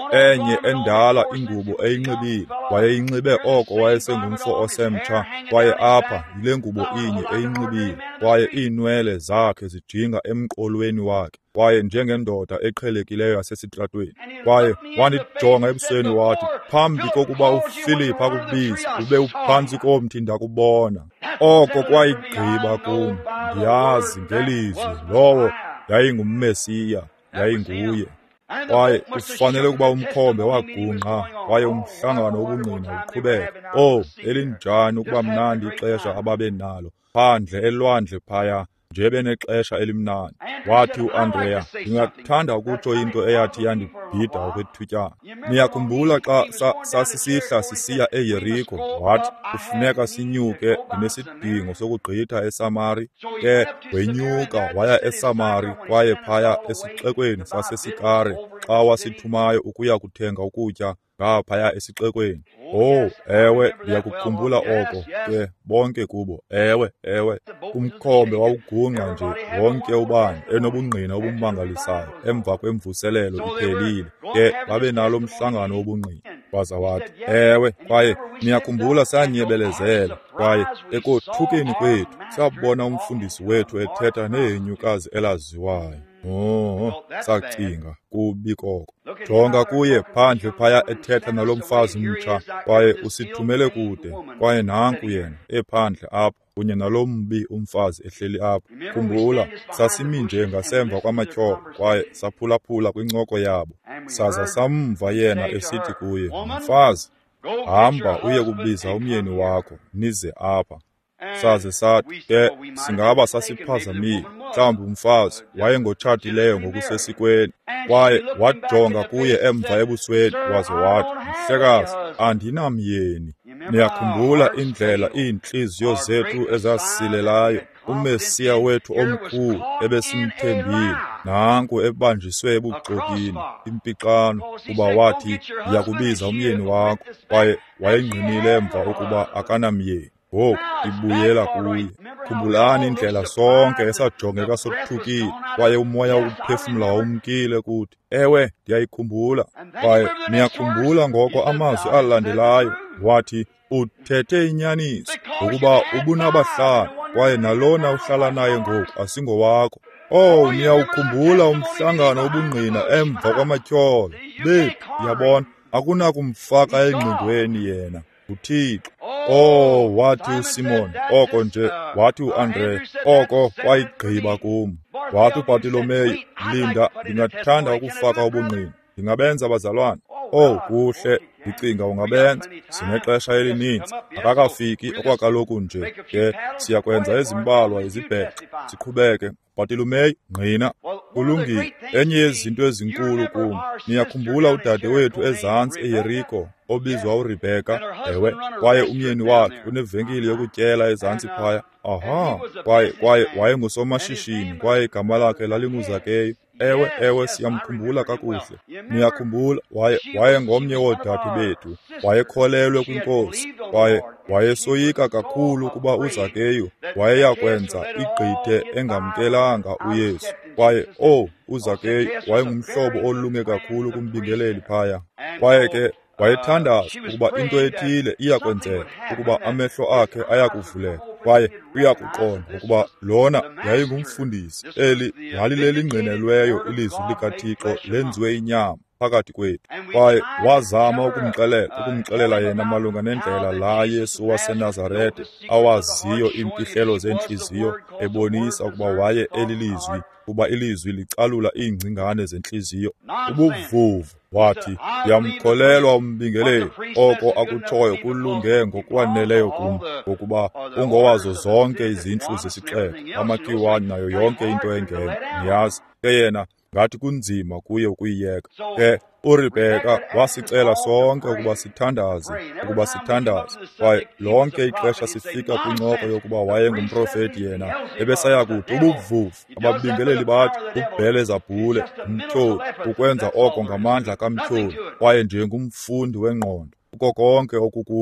enye endala ingubo eyinxibile, wayeyinxibe oko wayesengumfo osemtsha, kwaye apha yile ngubo inye eyinxibile, kwaye iinwele zakhe zijinga emqolweni wakhe, kwaye njengendoda eqhelekileyo yasesitratweni. Kwaye wandijonga ebusweni wathi, phambi kokuba uFiliphu akubize, ube uphantsi komthi ndakubona. Oko kwayigqiba kum, ndiyazi ngelizwi, lowo yayinguMesiya, yayinguye. Kwaye kufanele ukuba umkhombe wagungqa, kwaye umhlangano wobungqina uqhubeka. Oh, elinjani ukuba mnandi ixesha ababe nalo phandle elwandle phaya, nje benexesha elimnandi. Wathi uAndrea, ndingathanda ukutsho into eyathi yandibhida okwethutyana. Niyakhumbula xa sa, sasisihla sisiya eYeriko, wathi kufuneka sinyuke, ndinesidingo sokugqitha eSamari. Ke wenyuka waya eSamari, kwaye phaya esixekweni saseSikare, xa wasithumayo ukuya kuthenga ukutya ngaphaya esixekweni. Oh, ewe, ndiyakukhumbula oko ke bonke kubo. Ewe, ewe, umkhombe wawugungqa nje wonke ubani enobungqina obummangalisayo. Emva kwemvuselelo iphelile, ke babe nalo mhlangano wobungqina. Waza wathi, ewe, kwaye niyakhumbula sanyebelezela, kwaye ekothukeni kwethu sabona umfundisi wethu ethetha neenyukazi elaziwayo. Oh, sacinga kubi koko. Jonga kuye phandle phaya ethetha nalo mfazi mtsha, kwaye usithumele kude, kwaye nanku yena ephandle apha kunye nalo mbi umfazi ehleli apha. Khumbula, sasimi nje ngasemva kwamatyholo, kwaye saphulaphula kwincoko yabo. Saza samva yena esithi kuye, mfazi, hamba uye kubiza umyeni wakho, nize apha. Saze sathi, ke singaba sasiphazamile, mhlawumbi umfazi wayengotshatileyo ngokusesikweni. Kwaye wajonga kuye emva ebusweni, waze wathi, mhlekazi, andinamyeni. Niyakhumbula indlela iintliziyo zethu ezasilelayo, uMesiya wethu omkhulu ebesimthembile, nanku ebanjiswe ebuxokini, impixano, kuba wathi, yakubiza umyeni wakho, kwaye wayengqinile emva ukuba akanamyeni. Ngoku ibuyela kuye. Khumbulani indlela sonke esajongeka sokuthukile, kwaye umoya wokuphefumla wawumkile kuthi. Ewe, ndiyayikhumbula. Kwaye niyakhumbula ngoko amazwi alandelayo, wathi, uthethe inyaniso, ukuba ubunabahlali, kwaye nalona uhlala naye ngoku asingowakho. Oh, niyawukhumbula umhlangano wobungqina emva kwamatyholo bethu, yabona, akunakumfaka engqindweni yena, uThixo. Oh, wathi uSimoni, oko nje, wathi uAndrea, oko kwayigqiba kum. Wathi uBhartilomeyu, linda, ndingathanda ukufaka ubungqina. Ndingabenza bazalwane. Oh, kuhle, ndicinga ungabenza. Sinexesha elininzi, akakafiki okwakaloku nje, ke siyakwenza ezimbalwa izibhexe, siqhubeke. Bhartilomeyu, ngqina. Kulungile. Enye yezinto ezinkulu kum, niyakhumbula udade wethu ezantsi eYeriko, obizwa uRebeka, ewe, kwaye umyeni wakhe unevenkile yokutyela ezantsi phaya. Aha, kwaye kwaye wayengusomashishini, kwaye igama lakhe lalinguZakeyu. Ewe, ewe, siyamkhumbula kakuhle. Niyakhumbula, waye wayengomnye woodade bethu, wayekholelwe kwinkosi, kwaye wayesoyika kakhulu ukuba uZakeyu wayeyakwenza igqithe engamkelanga uYesu. Kwaye oh, uZakeyu wayengumhlobo olunge kakhulu kumbingeleli phaya. Kwaye ke wayethandaza ukuba into ethile iyakwenzeka, ukuba amehlo akhe ayakuvuleka, kwaye uyakuqonda ukuba lona yayingumfundisi. Eli yalilelingqinelweyo ilizwi likaThixo lenziwe inyama phakathi kwethu. Kwaye wazama ukumxelela ukumxelela yena malunga nendlela la Yesu waseNazaretha awaziyo impihlelo zentliziyo, ebonisa ukuba waye elilizwi, kuba ilizwi licalula iingcingane zentliziyo. Ubuvuvu, wathi, ndiyamkholelwa umbingeleli, oko akutshoyo kulunge ngokwaneleyo kum, ngokuba ungowazo zonke izintlu zesixeko, amakiwani nayo yonke into engena. Niyazi ke yena ngathi kunzima kuye ukuyiyeka. Ke uRebeka wasicela sonke ukuba sithandaze, ukuba sithandaze, kwaye lonke ixesha sifika kwincoko yokuba wayengumprofeti yena, ebesaya kuthi ubuvuvu. Ababingeleli bathi, uBhelezebhule, umtyholi, ukwenza oko ngamandla kamtyholi, kwaye njengomfundi wengqondo, kuko konke okukuyo.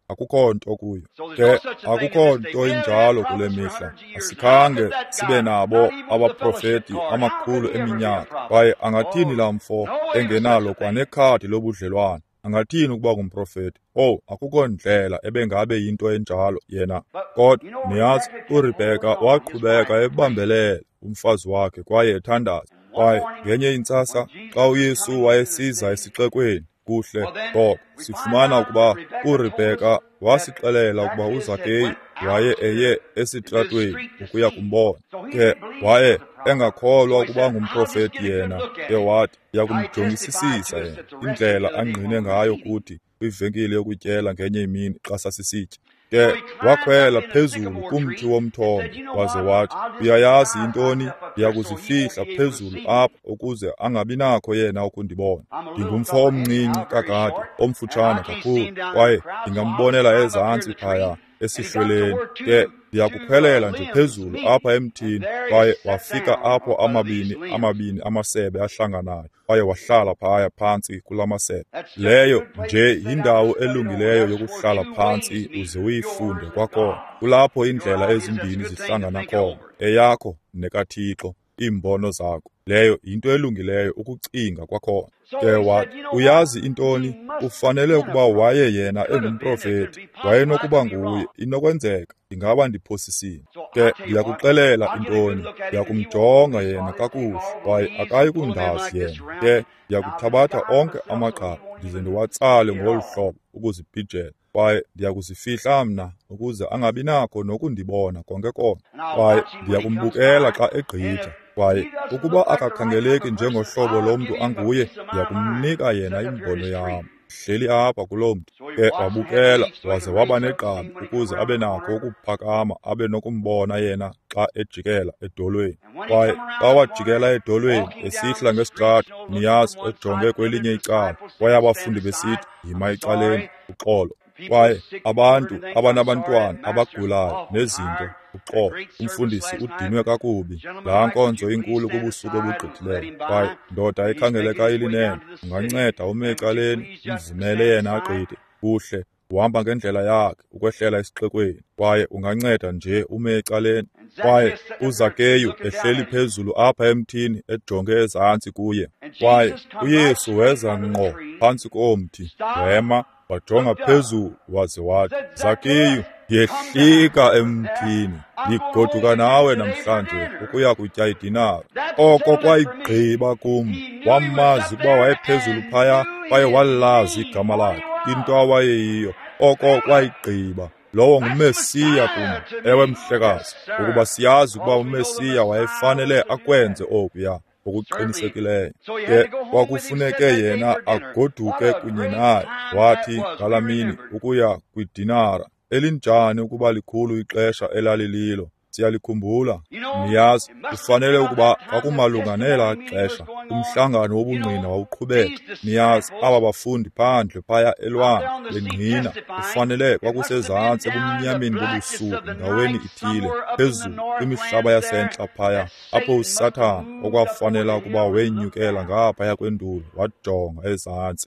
akukho nto kuyo. Ke akukho nto injalo kule mihla. Asikhange sibe nabo abaprofeti amakhulu eminyaka, kwaye angathini laa mfo engenalo kwanekhadi lobudlelwane? Angathini ukuba ngumprofeti? Oh, akukho ndlela ebengabe yinto enjalo yena. Kodwa niyazi, uRebeka waqhubeka ebambelela umfazi wakhe kwaye ethandaza. Kwaye ngenye intsasa xa uYesu wayesiza esixekweni kuhle ngoba sifumana ukuba uRebeka wasixelela ukuba uZakeyu waye eye esitratweni ukuya kumbona. Ke waye engakholwa ukuba ngumprofeti yena, ewathi yakumjongisisisa yena indlela angqine ngayo kuthi kwivenkile yokutyela ngenye imini xa sasisitya. Ke wakhwela phezulu kumthi womthombo waze wathi, uyayazi intoni, ndiyakuzifihla phezulu apha ukuze angabi nakho yena ukundibona. Ndingumfo omncinci kakade, omfutshane kakhulu, kwaye ndingambonela ezantsi phaya esihlweleni. Ke ndiyakukhwelela nje phezulu apha emthini, kwaye wafika apho amabini amabini amasebe ahlanganayo, kwaye wahlala phaya phantsi kula masebe. Leyo nje yindawo elungileyo yokuhlala phantsi uze uyifunde kwakhona. Kulapho indlela ezimbini zihlangana khona, eyakho nekaThixo, iimbono zakho. Leyo yinto elungileyo ukucinga kwakhona. Ke wathi, uyazi intoni, ufanele ukuba waye yena engumprofeti, wayenokuba nguye, inokwenzeka ingaba ndiphosisile. Ke ndiyakuxelela intoni, ndiyakumjonga yena kakuhle, kwaye akayi kundazi yena. Ke ndiyakuthabatha onke amagqabi ndize ndiwatsale ngolu hlobo ukuzibhijela, kwaye ndiyakuzifihla mna ukuze angabi nakho nokundibona konke konke. Kwaye ndiyakumbukela xa egqitha, kwaye ukuba akakhangeleki njengohlobo lomntu anguye, ndiyakumnika yena imbono yam hleli apha kuloo mntu. Ke wabukela waze waba negqabi ukuze abe nakho ukuphakama abe nokumbona yena xa ejikela edolweni. Kwaye xa wajikela edolweni esihla ngesitrato, niyazi, ejonge kwelinye icala, kwaye abafundi besithi, yima ecaleni, uxolo. Kwaye abantu abanabantwana abagulayo nezinto, uxolo. Umfundisi udinwe kakubi, laa nkonzo inkulu kubusuku obugqithileyo. Kwaye ndoda ekhangeleka ilinene, unganceda ume ecaleni, umvumele yena agqithe. Kuhle, uhamba ngendlela yakhe ukwehlela esixekweni, kwaye unganceda nje ume ecaleni. Kwaye uZakeyu ehleli phezulu apha emthini ejonge ezantsi kuye. Kwaye uYesu weza ngqo phantsi komthi, wema, wajonga phezulu waze wathi, Zakeyu, yehlika emthini, ndigoduka nawe namhlanje ukuya kutya idinara. Oko kwayigqiba kum, wamazi ukuba wayephezulu phaya, kwaye walazi igama lakhe, into awayeyiyo. Oko kwayigqiba, lowo nguMesiya kum. Ewe mhlekazi, ukuba siyazi ukuba uMesiya wayefanele akwenze okuya okuqinisekileyo. Ke kwakufuneke yena agoduke kunye naye, wathi ngalaa mini ukuya kwidinara. Elinjani ukuba likhulu ixesha elalililo, siyalikhumbula. Niyazi, kufanele ukuba kwakumalunga nelaa xesha umhlangano wobungqina wawuqhubeka. Niyazi, aba bafundi phandle phaya elwandle bengqina, kufanele kwakusezantsi ebumnyameni bobusuku ndaweni ithile, phezulu kwimihlaba yasentla phaya, apho uSathane okwafanela ukuba wenyukela ngaphaya kwenduli, wajonga ezantsi.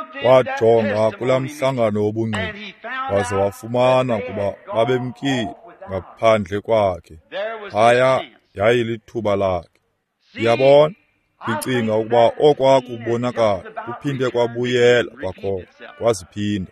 Wajonga kulaa mhlangano wobungqina, waze wafumana ukuba babemkile ngaphandle kwakhe. Phaya yayilithuba lakhe. Yabona, ndicinga ukuba okwakubonakala kuphinde kwabuyela kwakhona, kwaziphinda.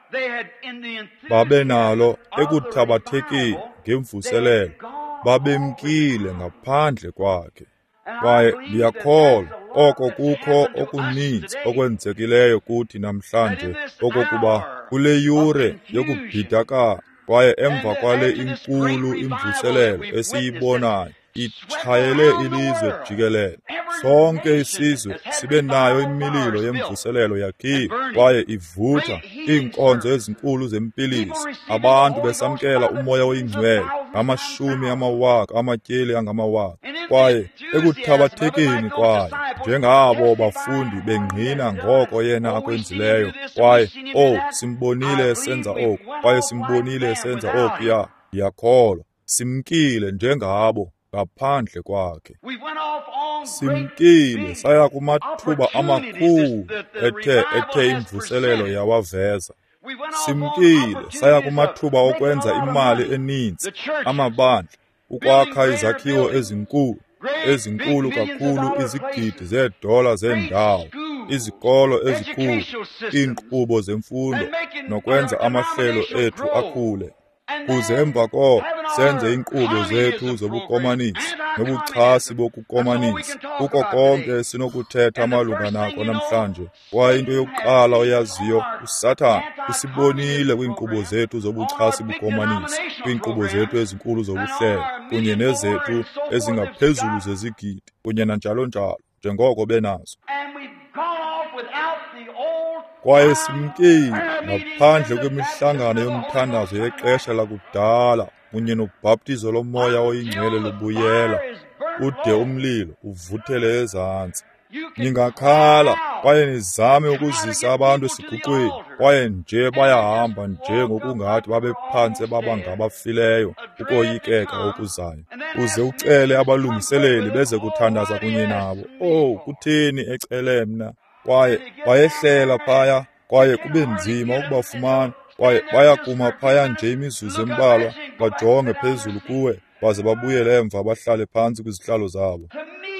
Babenalo ekuthabathekeni ngemvuselelo, babemkile ngaphandle kwakhe. Kwaye ndiyakholwa oko kukho okuninzi okwenzekileyo kuthi namhlanje, okokuba kule yure yokubhidakala, kwaye emva kwale inkulu imvuselelo esiyibonayo itshayele ilizwe jikelele, sonke isizwe sibe nayo imililo yemvuselelo yakhiwe, kwaye ivutha iinkonzo ezinkulu zempiliso, abantu besamkela umoya oyingcwele, ngamashumi amawaka amatyeli angamawaka. Kwaye ekuthabathekeni kwayo, njengabo bafundi bengqina ngoko yena akwenzileyo, kwaye oh, simbonile esenza oku, kwaye simbonile esenza okuya, ndiyakholwa, simkile njengabo ngaphandle kwakhe. Simkile saya kumathuba amakhulu ethe ethe imvuselelo yawaveza. simkile saya kumathuba okwenza imali eninzi, amabandla, ukwakha izakhiwo ezinkulu, ezinkulu kakhulu, izigidi zeedola zendawo, izikolo ezikhulu, iinkqubo zemfundo, nokwenza amahlelo ethu akhule. Kuze emva koko senze iinkqubo zethu zobukomanisi nobuchasi bokukomanisa, kuko konke esinokuthetha malunga nako namhlanje. Kwaye into yokuqala oyaziyo, uSathane usibonile kwiinkqubo zethu zobuchasi bukomanisi, kwiinkqubo zethu ezinkulu zobuhlelo, kunye nezethu ezingaphezulu zezigidi, kunye nanjalo njalo, njengoko benazo. Kwaye simkile ngaphandle kwemihlangano yomthandazo yexesha lakudala kunye nobhaptizo lomoya oyingcwele lubuyela, ude umlilo uvuthele ezantsi. Ningakhala kwaye nizame ukuzisa abantu esiguqweni, kwaye nje bayahamba nje ngokungathi babephantse baba ngabafileyo, ukoyikeka okuzayo. Uze ucele abalungiseleli beze kuthandaza kunye nabo. Oh, kutheni ecele mna? Kwaye bayehlela phaya, kwaye kube nzima ukubafumana, kwaye bayakuma phaya nje imizuzu embalwa, bajonge phezulu kuwe, baze babuyele emva bahlale phantsi kwizihlalo zabo.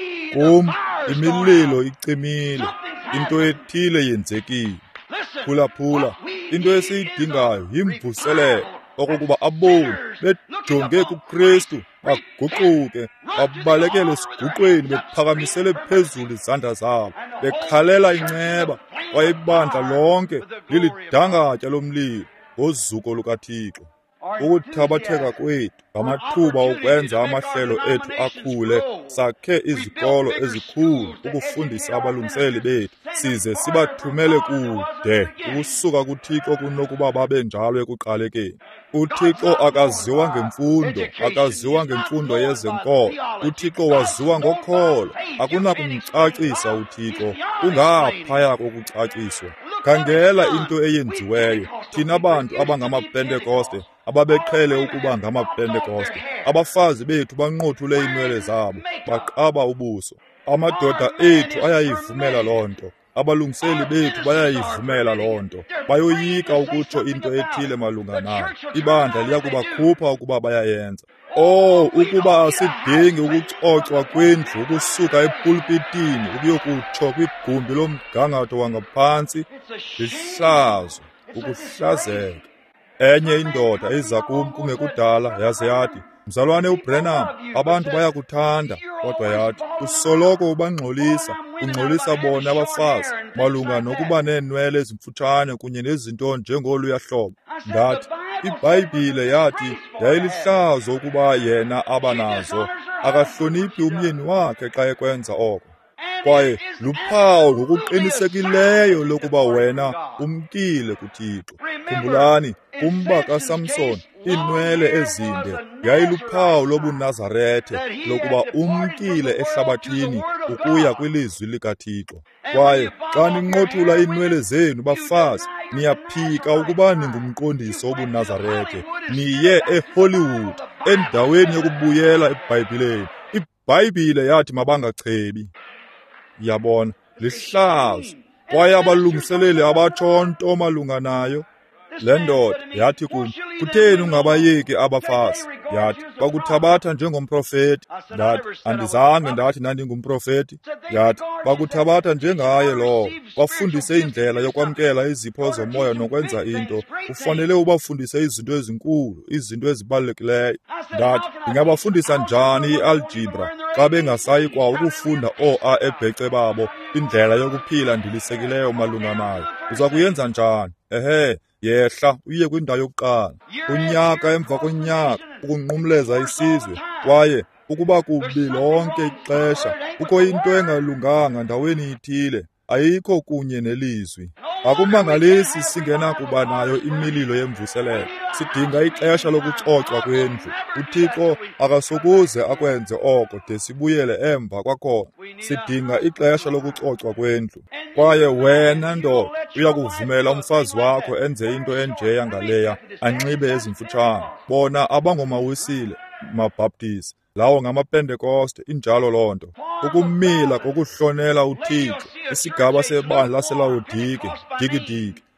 Kum imililo icimile, into ethile yenzekile. Phulaphula, into esiyidingayo yimvuselelo, okokuba aboni bejonge kuKristu, baguquke, babalekele esiguqweni, bephakamisele phezulu izandla zabo, bekhalela inceba, kwaye ibandla lonke lilidangatya lomlilo ngozuko lukaThixo. Ukuthabatheka kwethu ngamathuba okwenza amahlelo ethu akhule, sakhe izikolo ezikhulu ukufundisa abalungiseli bethu, size sibathumele kude ukusuka kuThixo kunokuba babe njalo ekuqalekeni. UThixo akaziwa ngemfundo, akaziwa ngemfundo yezenkolo. UThixo waziwa ngokholo. Akunakumcacisa uThixo, ungaphaya kokucaciswa. Khangela into eyenziweyo. Thina abantu abangamaPentekoste, ababeqhele ukuba ngamaPentekoste, abafazi bethu banqothule iinwele zabo, baqaba ubuso. Amadoda ethu ayayivumela loo nto, abalungiseli bethu bayayivumela loo nto, bayoyika ukutsho into ethile malunga nayo. Ibandla liyakubakhupha ukuba bayayenza. Oh, ukuba asidingi ukucocwa kwendlu ukusuka epulpitini ukuyokutsho kwigumbi lomgangatho wangaphantsi, lihlazo, ukuhlazeka. Enye indoda iza kum kungekudala yaze yathi, mzalwane uBrenham, abantu bayakuthanda, kodwa yathi, usoloko ubangxolisa, ungxolisa bona abafazi, malunga nokuba neenwele ezimfutshane kunye nezinto njengoluya hlobo. Ndathi, iBhayibhile yathi yayilihlazo ukuba yena abanazo, akahloniphi umyeni wakhe xa ekwenza oko. Kwaye luphawu ngokuqinisekileyo lokuba wena umkile kuThixo. Khumbulani, kumba kaSamsoni, iinwele ezinde yayiluphawu lobuNazarethe lokuba umkile ehlabathini ukuya kwilizwi likaThixo. Kwaye xa ninqothula iinwele zenu bafazi, niyaphika ukuba ningumqondiso wobuNazarethe, niye eHollywood, endaweni yokubuyela eBhayibhileni. iBhayibhile yathi mabangachebi. Yabona, lihlazo, kwaye abalungiseleli abatsho nto malunga nayo. Le ndoda yathi kum, kutheni ungabayeki abafazi? Yathi, bakuthabatha njengomprofeti. Ndathi, andizange ndathi ndandingumprofeti. Yathi, bakuthabatha njengaye lowo, bafundise indlela yokwamkela izipho zomoya nokwenza into. Ufanele ubafundise izinto ezinkulu, izinto ezibalulekileyo. Ndathi, ndingabafundisa njani i-algebra xa bengasayi kwa ukufunda oo-a ebhece babo, indlela yokuphila ndilisekileyo malunga nayo? Uza kuyenza njani? Ehe, yehla uye kwindawo yokuqala, unyaka emva konyaka, ukunqumleza isizwe, kwaye ukuba kubi lonke ixesha, kukho into engalunganga ndaweni ithile, ayikho kunye nelizwi. Akumangalisi singenakuba nayo imililo yemvuselelo. Sidinga ixesha lokucocwa kwendlu. uThixo akasokuze akwenze oko de sibuyele emva kwakhona. Sidinga ixesha lokucocwa kwendlu. Kwaye wena ndoda uyakuvumela umfazi wakho enze into enjeya ngaleya, anxibe ezimfutshane. Bona abangomawisile mabhaptizi, lawo ngamaPentekoste, injalo loo nto. Ukumila kokuhlonela uThixo, isigaba sebandla laseLawodike, dikidiki.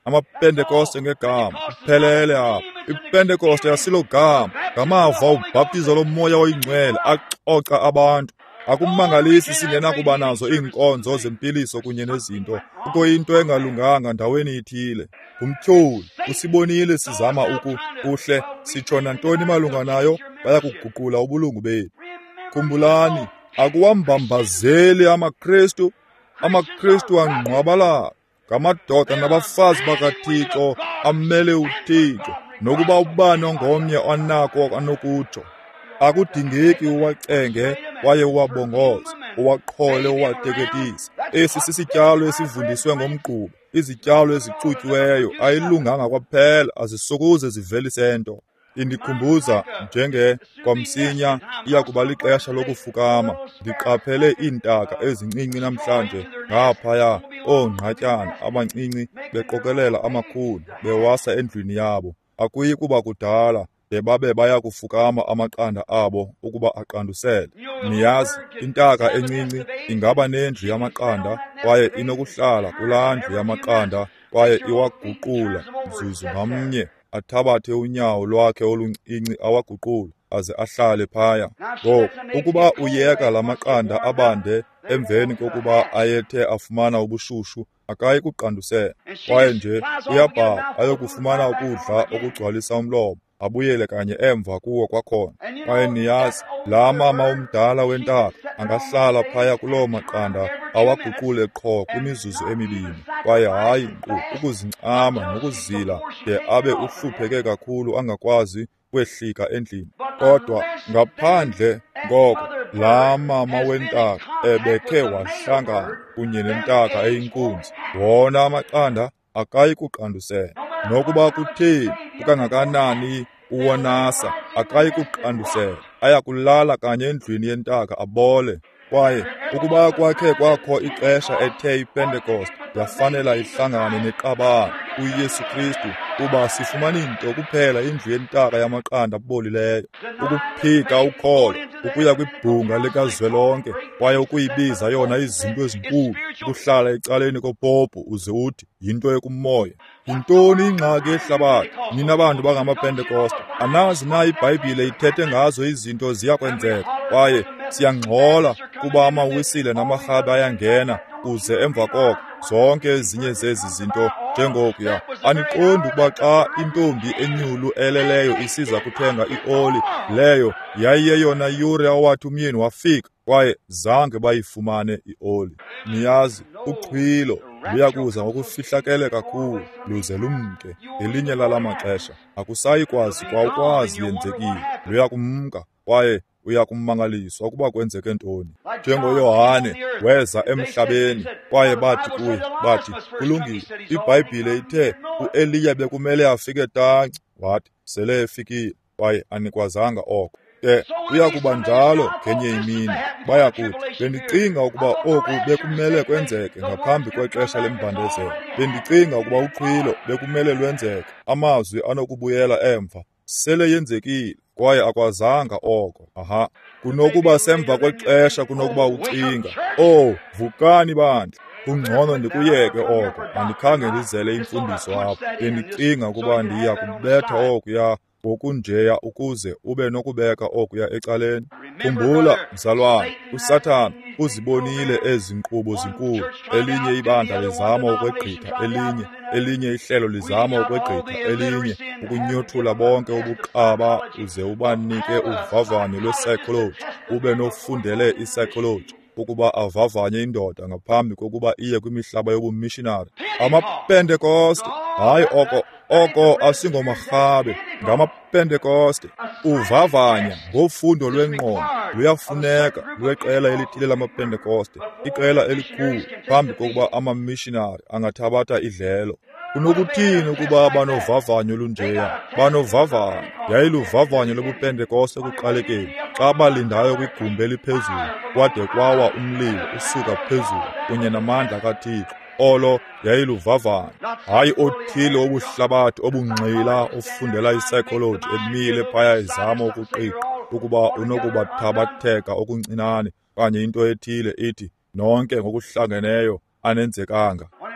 amapentekoste ngegama, kuphelele apha. Ipentekoste asilogama, ngamava ubhaptizo lomoya oyingcwele axoxa abantu. Akumangalisi singena kuba nazo iinkonzo zempiliso kunye nezinto, kukho into engalunganga ndaweni ithile. Umtyholi usibonile sizama uku kuhle, sitsho nantoni malunga nayo, baya kuguqula ubulungu bethu. Khumbulani, akuwambambazeli amaKristu, amaKristu angqwabalala, ngamadoda nabafazi bakaThixo amele uThixo, nokuba ubani ongomnye onako anokutsho. Akudingeki uwacenge kwaye uwabongoze, uwaqhole uwateketise. Esi sisityalo esivundiswe ngomgquba, izityalo ezicutyiweyo, ayilunganga kwaphela, azisukuze zivelise nto. Indikhumbuza njenge kwamsinya iya kuba lixesha lokufukama. Ndiqaphele iintaka ezincinci namhlanje ngaphaya, oongqatyana abancinci beqokelela amakhulu, bewasa endlwini yabo. Akuyi kuba kudala de babe baya kufukama amaqanda abo ukuba aqandusele. Niyazi, intaka encinci ingaba nendlu yamaqanda, kwaye inokuhlala kulaa ndlu yamaqanda, kwaye iwaguqula mzuzu ngamnye, athabathe unyawo lwakhe oluncinci awaguqule, aze ahlale phaya. Ngoku, ukuba uyeka la maqanda abande emveni kokuba ayethe afumana ubushushu, akayi kuqandusela, kwaye nje uyabhabha ayokufumana ukudla okugcwalisa umlomo, abuyele kanye emva kuwo kwakhona. Kwaye niyazi, laa mama umdala wentaka angahlala phaya kuloo maqanda awaguqule qho kwimizuzu emibini, kwaye hayi nkqu ukuzincama nokuzila de abe uhlupheke kakhulu angakwazi kwehlika endlini. Kodwa ngaphandle ngoko, laa mama wentaka ebekhe wahlangana kunye nentaka eyinkunzi, wona amaqanda akayi kuqandusela. Nokuba kutheni kukangakanani uwonasa, akayi kuqandusela, aya kulala kanye endlwini yentaka abole. Kwaye ukuba kwakhe kwakho ixesha ethe iPentekoste yafanela ihlangane neqabane uYesu Kristu, kuba sifumana into kuphela indlu yentaka yamaqanda abolileyo, ukuphika ukholo, ukuya kwibhunga likazwelonke, kwaye ukuyibiza yona izinto ezinkulu, ukuhlala ecaleni kopopho uze uthi yinto ekumoya. Yintoni ingxaki yehlabathi, nina bantu bangamaPentekoste? Anazi na iBhayibhile ithethe ngazo izinto ziyakwenzeka, kwaye siyangxola kuba amawisile namarhabe ayangena, uze emva koko zonke ezinye zezi zinto njengokuya. Aniqondi ukuba xa intombi enyulu eleleyo isiza kuthenga ioli, leyo yayiyeyona yure awathi umyeni wafika, kwaye zange bayifumane ioli. Niyazi, uxhwilo luyakuza ngokufihlakele kakhulu, luze lumke. Ngelinye lala maxesha akusayi kwazi kwa ukwazi yenzekile, luyakumka, kwaye uyakumangaliswa ukuba kwenzeke ntoni. NjengoYohane weza emhlabeni, kwaye bathi kuye, bathi, kulungile, iBhayibhile ithe uEliya bekumele afike tanci, wathi sele efikile, kwaye anikwazanga oko. De uyakuba njalo ngenye imini, bayakuthi, bendicinga ukuba oku bekumele kwenzeke ngaphambi kwexesha lembandezelo. Bendicinga ukuba uxhwilo bekumele lwenzeke, amazwi anokubuyela emva, sele yenzekile, kwaye akwazanga oko. Aha, kunokuba semva kwexesha kunokuba ucinga. Oh, vukani bandla, kungcono ndikuyeke oko, andikhange ndizele imfundiso apho. Bendicinga ukuba ndiya kubetha okuya ngokunjeya ukuze ube nokubeka okuya ecaleni. Khumbula, mzalwane, uSathane uzibonile ezi nkqubo zinkulu. Elinye ibandla lizama ukwegqitha elinye, elinye ihlelo lizama ukwegqitha elinye, ukunyothula bonke ubuqaba uze ubanike uvavanyo lwepsychology, ube nofundele ipsychology ukuba avavanye indoda ngaphambi kokuba iye kwimihlaba yobumissionary. AmaPentekoste, hayi oko, oko asingomarhabe, ngamaPentekoste. Uvavanya ngofundo lwengqondo luyafuneka lweqela elithile lamaPentekoste, iqela elikhulu, phambi kokuba amamissionary angathabatha idlelo. Kunokuthini ukuba banovavanyo lunjeya? Banovavanyo yayiluvavanyo lobuPentekoste ekuqalekeni, xa balindayo kwigumbi eliphezulu, kwade kwawa umlilo usuka phezulu kunye namandla kaThixo. Olo yayiluvavanyo, hayi othile obuhlabathi obungxila ofundela ipsychology emile phaya izama ukuqiqa ukuba unokubathabatheka okuncinane kanye into ethile ithi nonke ngokuhlangeneyo anenzekanga.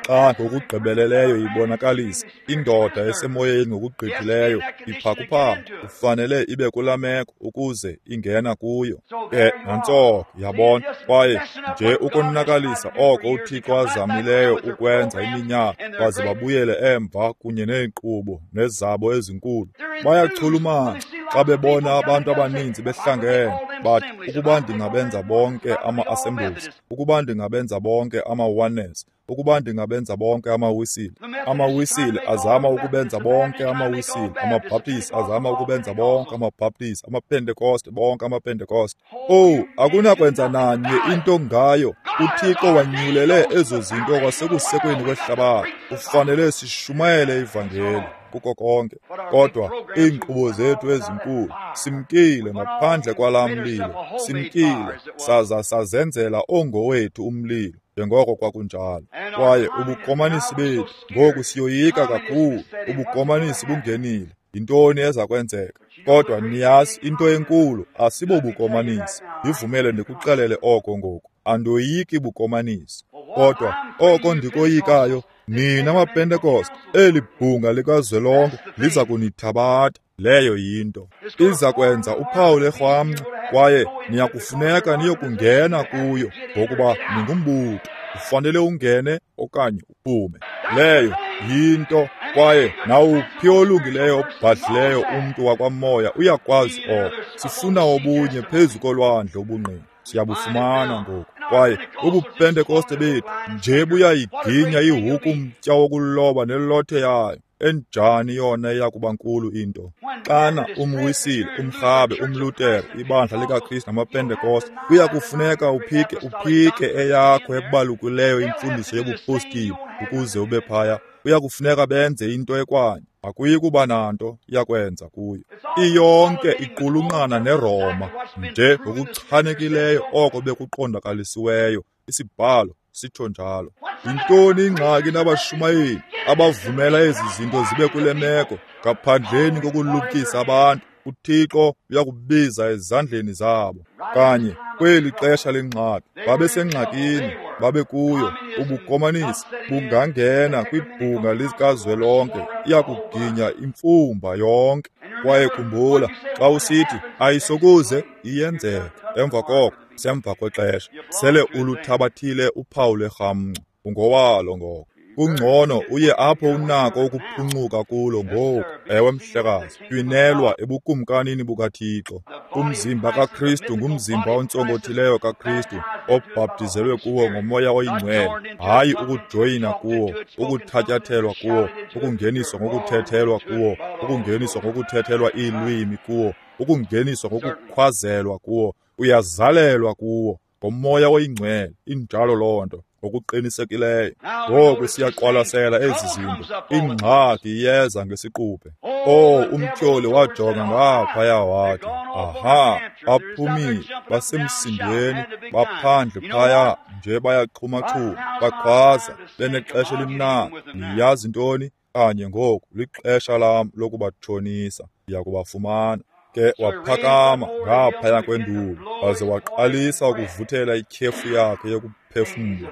xa ngokugqibeleleyo ibonakalisa indoda esemoyeni ngokugqithileyo iphakupha kufanele ibe kula meko ukuze ingena kuyo. Ke nantso yabona kwaye nje ukonakalisa oko uThixo azamileyo ukwenza iminyaka baze babuyele emva kunye neenkqubo nezabo ezinkulu. Bayachulumana xa bebona abantu abaninzi behlangene bathi ukuba ndingabenza bonke ama-assemblies, ukuba ndingabenza bonke ama-oneness, ukuba ndingabenza bonke amawisile. Amawisile azama ukubenza bonke amawisile, amabhaptisi azama ukubenza bonke amabhaptisi, amapentekoste bonke amapentekoste. Oh, akunakwenza nanye into ngayo. uThixo wanyulele ezo zinto kwasekusekweni kwehlabathi. Kufanele sishumayele ivangeli kuko konke. Kodwa iinkqubo zethu ezinkulu simkile ngaphandle kwalaa mlilo, simkile saza sazenzela ongowethu umlilo njengoko kwakunjalo. Kwaye ubukomanisi bethu ngoku siyoyika kakhulu, ubukomanisi bungenile. Yintoni eza kwenzeka? Kodwa niyazi into enkulu asibo bukomanisi. Ndivumele ndikuxelele oko ngoku. Andoyiki bukomanisi. Kodwa oko ndikoyikayo, nina maPentecost, eli bhunga likazwelonke liza kunithabatha. Leyo yinto iza kwenza uphawu lerhwamca, kwaye niyakufuneka niyokungena kuyo ngokuba ningumbutho. Ufanele ungene okanye uphume. Leyo yinto, kwaye nawuphi olungileyo obhadlileyo umntu wakwamoya uyakwazi oko. Sifuna obunye phezu kolwandle obungqina, siyabufumana ngoku. Kwaye ubupentekoste bethu nje buyayiginya ihuku umtya wokuloba nelothe yayo. Enjani yona iyakuba nkulu into? Xana umwisile, umrhabe, umluthere, ibandla likaKristu namapentekoste, kuya kufuneka uphike uphike eyakho ebalukileyo imfundiso yobupostile ukuze ube phaya. Kuya kufuneka benze into ekwanye. Akuyi kuba nanto iyakwenza kuyo. Iyonke iqulunqana neRoma nje ngokuchanekileyo oko bekuqondakalisiweyo. Isibhalo sitsho njalo. Yintoni ingxaki nabashumayeli abavumela ezi zinto zibe kule meko ngaphandleni kokulumkisa abantu? uThixo uyakubiza ezandleni zabo. Kanye kweli xesha lengxaki babesengxakini, babe kuyo. Ubukomanisi bungangena kwibhunga likazwelonke, iyakuginya imfumba yonke. Kwaye khumbula, xa usithi ayisokuze iyenzeka, emva koko semva kwexesha sele uluthabathile uphawu lerhamnco, ungowalo ngoko. Kungcono uye apho unako ukuphuncuka kulo ngoku. Ewe mhlekazi, twinelwa ebukumkanini bukaThixo. Umzimba kaKristu ngumzimba ontsongothileyo kaKristu, obhaptizelwe kuwo ngomoya oyingcwele, hayi ukujoyina kuwo, ukuthatyathelwa kuwo, ukungeniswa ngokuthethelwa kuwo, ukungeniswa ngokuthethelwa iilwimi kuwo, ukungeniswa ngokukhwazelwa kuwo. Uyazalelwa kuwo ngomoya oyingcwele, injalo loo nto ngokuqinisekileyo. Ngoku siyaqwalasela ezi zinto. Ingxaki iyeza ngesiquphe. Oh, umtyholi wajonga ngaphaya wathi, aha, baphumile, basemsindweni, baphandle phaya nje bayaxhumachuma, bakhwaza, benexesha elimnandi. Niyazi ntoni? Kanye ngoku lixesha lam lokubatshonisa, ndiya kubafumana. Ke waphakama ngaphaya kwenduli, waze waqalisa ukuvuthela ityhefu yakhe yokuphefumla.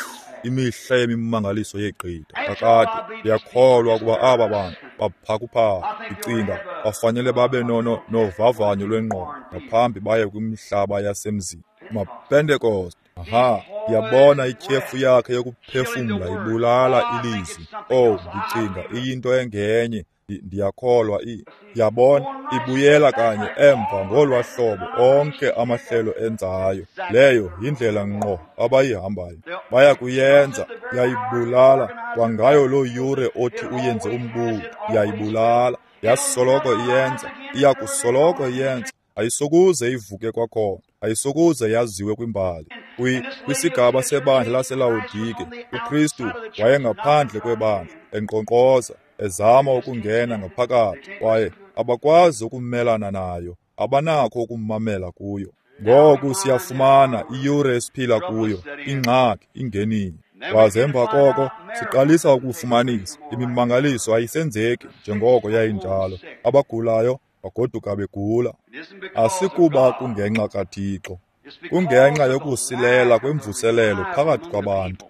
Imihla yemimangaliso yeqida kakade. Ndiyakholwa ukuba aba bantu baphakupha, icinga bafanele babe nono novavanyo lwengqondo ngaphambi baye kwimihlaba yasemzini. MaPentecost, aha, ndiyabona ityhefu yakhe yokuphefumla ibulala ilizwi. Oh, ndicinga iyinto engenye. Ndiyakholwa i yabona ibuyela kanye emva ngolwa hlobo onke amahlelo enzayo. Leyo yindlela ngqo abayihambayo. Baya kuyenza, yayibulala kwangayo loo yure othi uyenze umbutho. Yayibulala, yasoloko iyenza, iyakusoloko iyenza. Ayisokuze ivuke kwakhona, ayisokuze yaziwe kwimbali. Kwisigaba sebandla laseLawodike, uKristu wayengaphandle kwebandla, enkqonkqoza, ezama ukungena ngaphakathi, kwaye abakwazi ukumelana nayo, abanakho ukummamela kuyo. Ngoku siyafumana iyure esiphila kuyo, ingxaki ingenile. Waze emva koko siqalisa ukufumanisa imimangaliso ayisenzeki njengoko yayinjalo. Abagulayo bagoduka begula. Asikuba kungenxa kaThixo, kungenxa yokusilela kwemvuselelo phakathi kwabantu.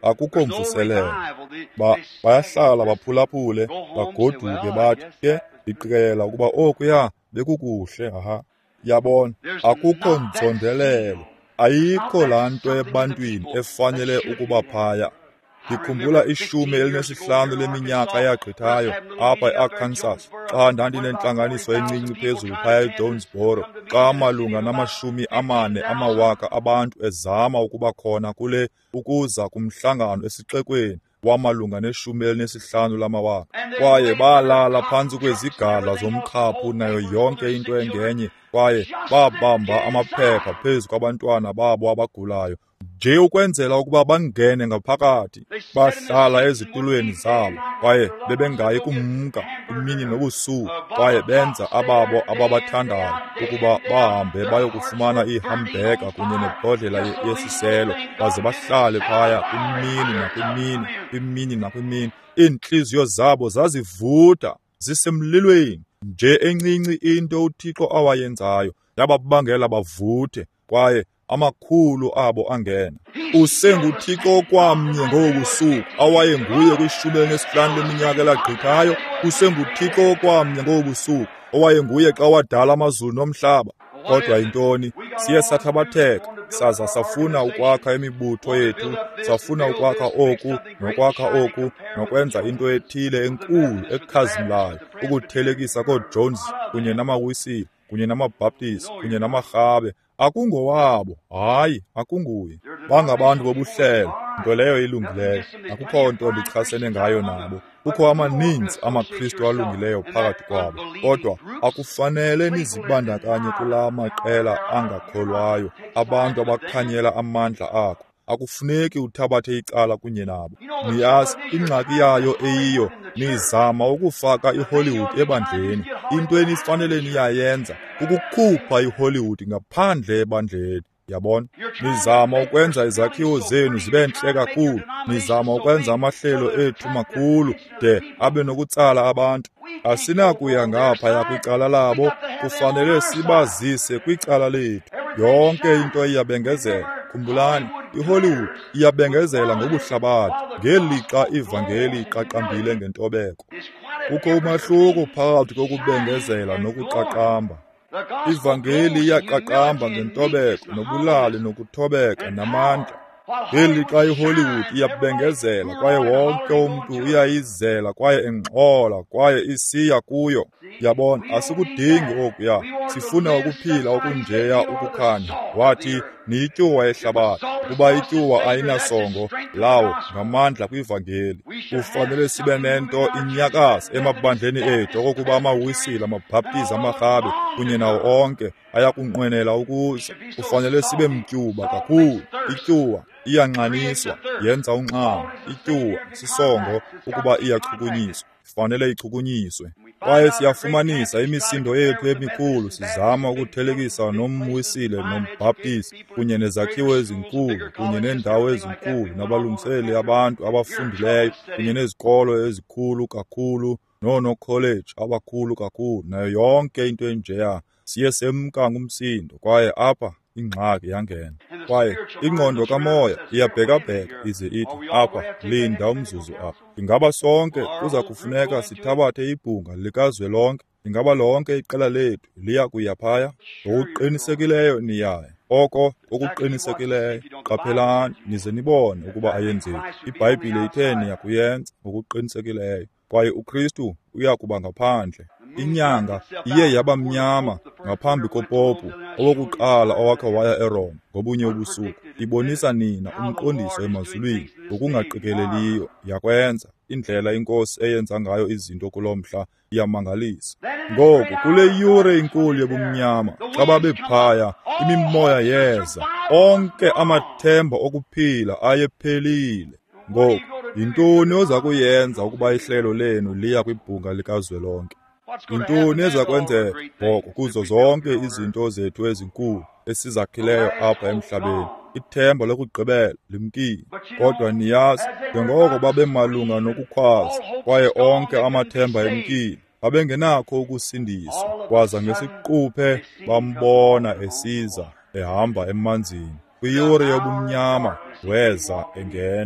akukho mvuselelo. Ba bayahlala baphulaphule bagoduke bathi ke iqikelela ukuba okuya bekukuhle. Aha, yabona, akukho ntsondelelo, ayikho laa nto ebantwini efanele ukuba phaya. Ndikhumbula ishumi elinesihlanu leminyaka eyagqithayo apha e-Arkansas xa ndandinentlanganiso encinci phezulu phaya eJonesboro, xa malunga namashumi amane amawaka abantu ezama ukuba khona kule ukuza kumhlangano esixekweni wamalunga neshumi elinesihlanu lamawaka, kwaye balala phantsi kwezigala zomkhaphu nayo yonke into engenye, kwaye babamba amaphepha phezu kwabantwana babo abagulayo nje ukwenzela ukuba bangene ngaphakathi. Bahlala ezitulweni zabo kwaye bebengayi kumka imini nobusuku, kwaye benza ababo ababathandayo ukuba bahambe bayokufumana ihambheka kunye nebhodlela yesiselo, baze bahlale phaya imini nakwimini, imini nakwimini. Iintliziyo zabo zazivutha zisemlilweni. Nje encinci into uThixo awayenzayo yababangela bavuthe, kwaye amakhulu abo angena. UsenguThixo kwamnye ngobusuku awayenguye kwishumi elinesihlanu leminyaka elagqithayo. UsenguThixo kwamnye ngobusuku owayenguye xa wadala amazulu nomhlaba. Kodwa yintoni? Siye sathabatheka, saza safuna ukwakha imibutho yethu, safuna ukwakha oku nokwakha oku, nokwenza into ethile enkulu ekhazimlayo, ukuthelekisa kooJones kunye namaWisile kunye namabhaptisi kunye namarhabe. Akungowabo, hayi, akunguye. Bangabantu bobuhlelo, nto leyo ilungileyo. Akukho nto ndichasene ngayo nabo. Kukho amaninzi amaKristu alungileyo phakathi kwabo, kodwa akufanele nizibandakanye kulaa maqela angakholwayo, abantu abakhanyela amandla akho. Akufuneki uthabathe icala kunye nabo. Niyazi ingxaki yayo eyiyo, nizama ukufaka iHollywood ebandleni. Into enifanele niyayenza ukukhupha iHollywood ngaphandle ebandleni. Yabona, nizama ukwenza izakhiwo zenu zibe ntle kakhulu, nizama ukwenza amahlelo ethu makhulu de abe nokutsala abantu. Asinakuya ngaphaya kwicala labo, kufanele sibazise kwicala lethu. Yonke into iyabengezela. Khumbulani, iHollywood iyabengezela ngobuhlabathi, ngelixa ivangeli iqaqambile ngentobeko. Kukho umahluko phakathi kokubengezela nokuqaqamba. Ivangeli iyaqaqamba ngentobeko, nobulali, nokuthobeka namandla. Ngelixa iHollywood iyabengezela, kwaye wonke umntu uyayizela kwaye engxola kwaye isiya kuyo. Yabona, asikudingi okuya, sifuna ukuphila okunjeya ukukhanya. Wathi niyityuwa yehlabathi, ukuba ityuwa ayinasongo lawo ngamandla kwivangeli. Kufanele sibe nento inyakaza emabandleni ethu okokuba amaWisile, amabhaptizi, amarhabe kunye nawo onke ayakunqwenela ukuza. Kufanele sibe mtyuba kakhulu. Ityuwa iyanxaniswa, yenza unxano. Ityuwa sisongo ukuba iyachukunyiswa, fanele ichukunyiswe. Kwaye siyafumanisa imisindo yethu emikhulu, sizama ukuthelekisa nomWisile nombhaptisi kunye nezakhiwo ezinkulu kunye neendawo ezinkulu nabalungiseli abantu abafundileyo kunye nezikolo ezikhulu kakhulu noonokholeji abakhulu kakhulu, nayo yonke into enjeya. Siye semka ngumsindo, kwaye apha ingxaki yangena. Kwaye ingqondo kamoya iyabhekabheka ize ithi, apha, linda umzuzu apha. Ingaba sonke kuza kufuneka sithabathe ibhunga likazwelonke? Ingaba lonke iqela lethu liya kuya phaya? Ngokuqinisekileyo niyaya. Oko okuqinisekileyo, qaphelani nize nibone ukuba ayenzeki. iBhayibhile itheni yakuyenza ngokuqinisekileyo, kwaye uKristu uya kuba ngaphandle. Inyanga iye yaba mnyama ngaphambi kopopu owokuqala owakhe waya eRoma ngobunye ubusuku. Ibonisa nina umqondiso emazulwini ngokungaqikeleliyo yakwenza. Indlela inkosi eyenza ngayo izinto kulo mhla iyamangalisa. Ngoku kule yure inkulu yobumnyama, xa babephaya, imimoya yeza, onke amathemba okuphila ayephelile. Ngoku yintoni oza kuyenza ukuba ihlelo lenu liya kwibhunga likazwelonke? Yintoni eza kwenzeka ngoko kuzo zonke izinto zethu ezinkulu esizakhileyo apha emhlabeni? Ithemba lokugqibela limkile. Kodwa niyazi, njengoko babe malunga nokukhwaza, kwaye onke amathemba emkile, babengenakho ukusindiswa. Kwaza ngesiquphe bambona esiza ehamba emanzini. Kwiyure yobumnyama weza engena.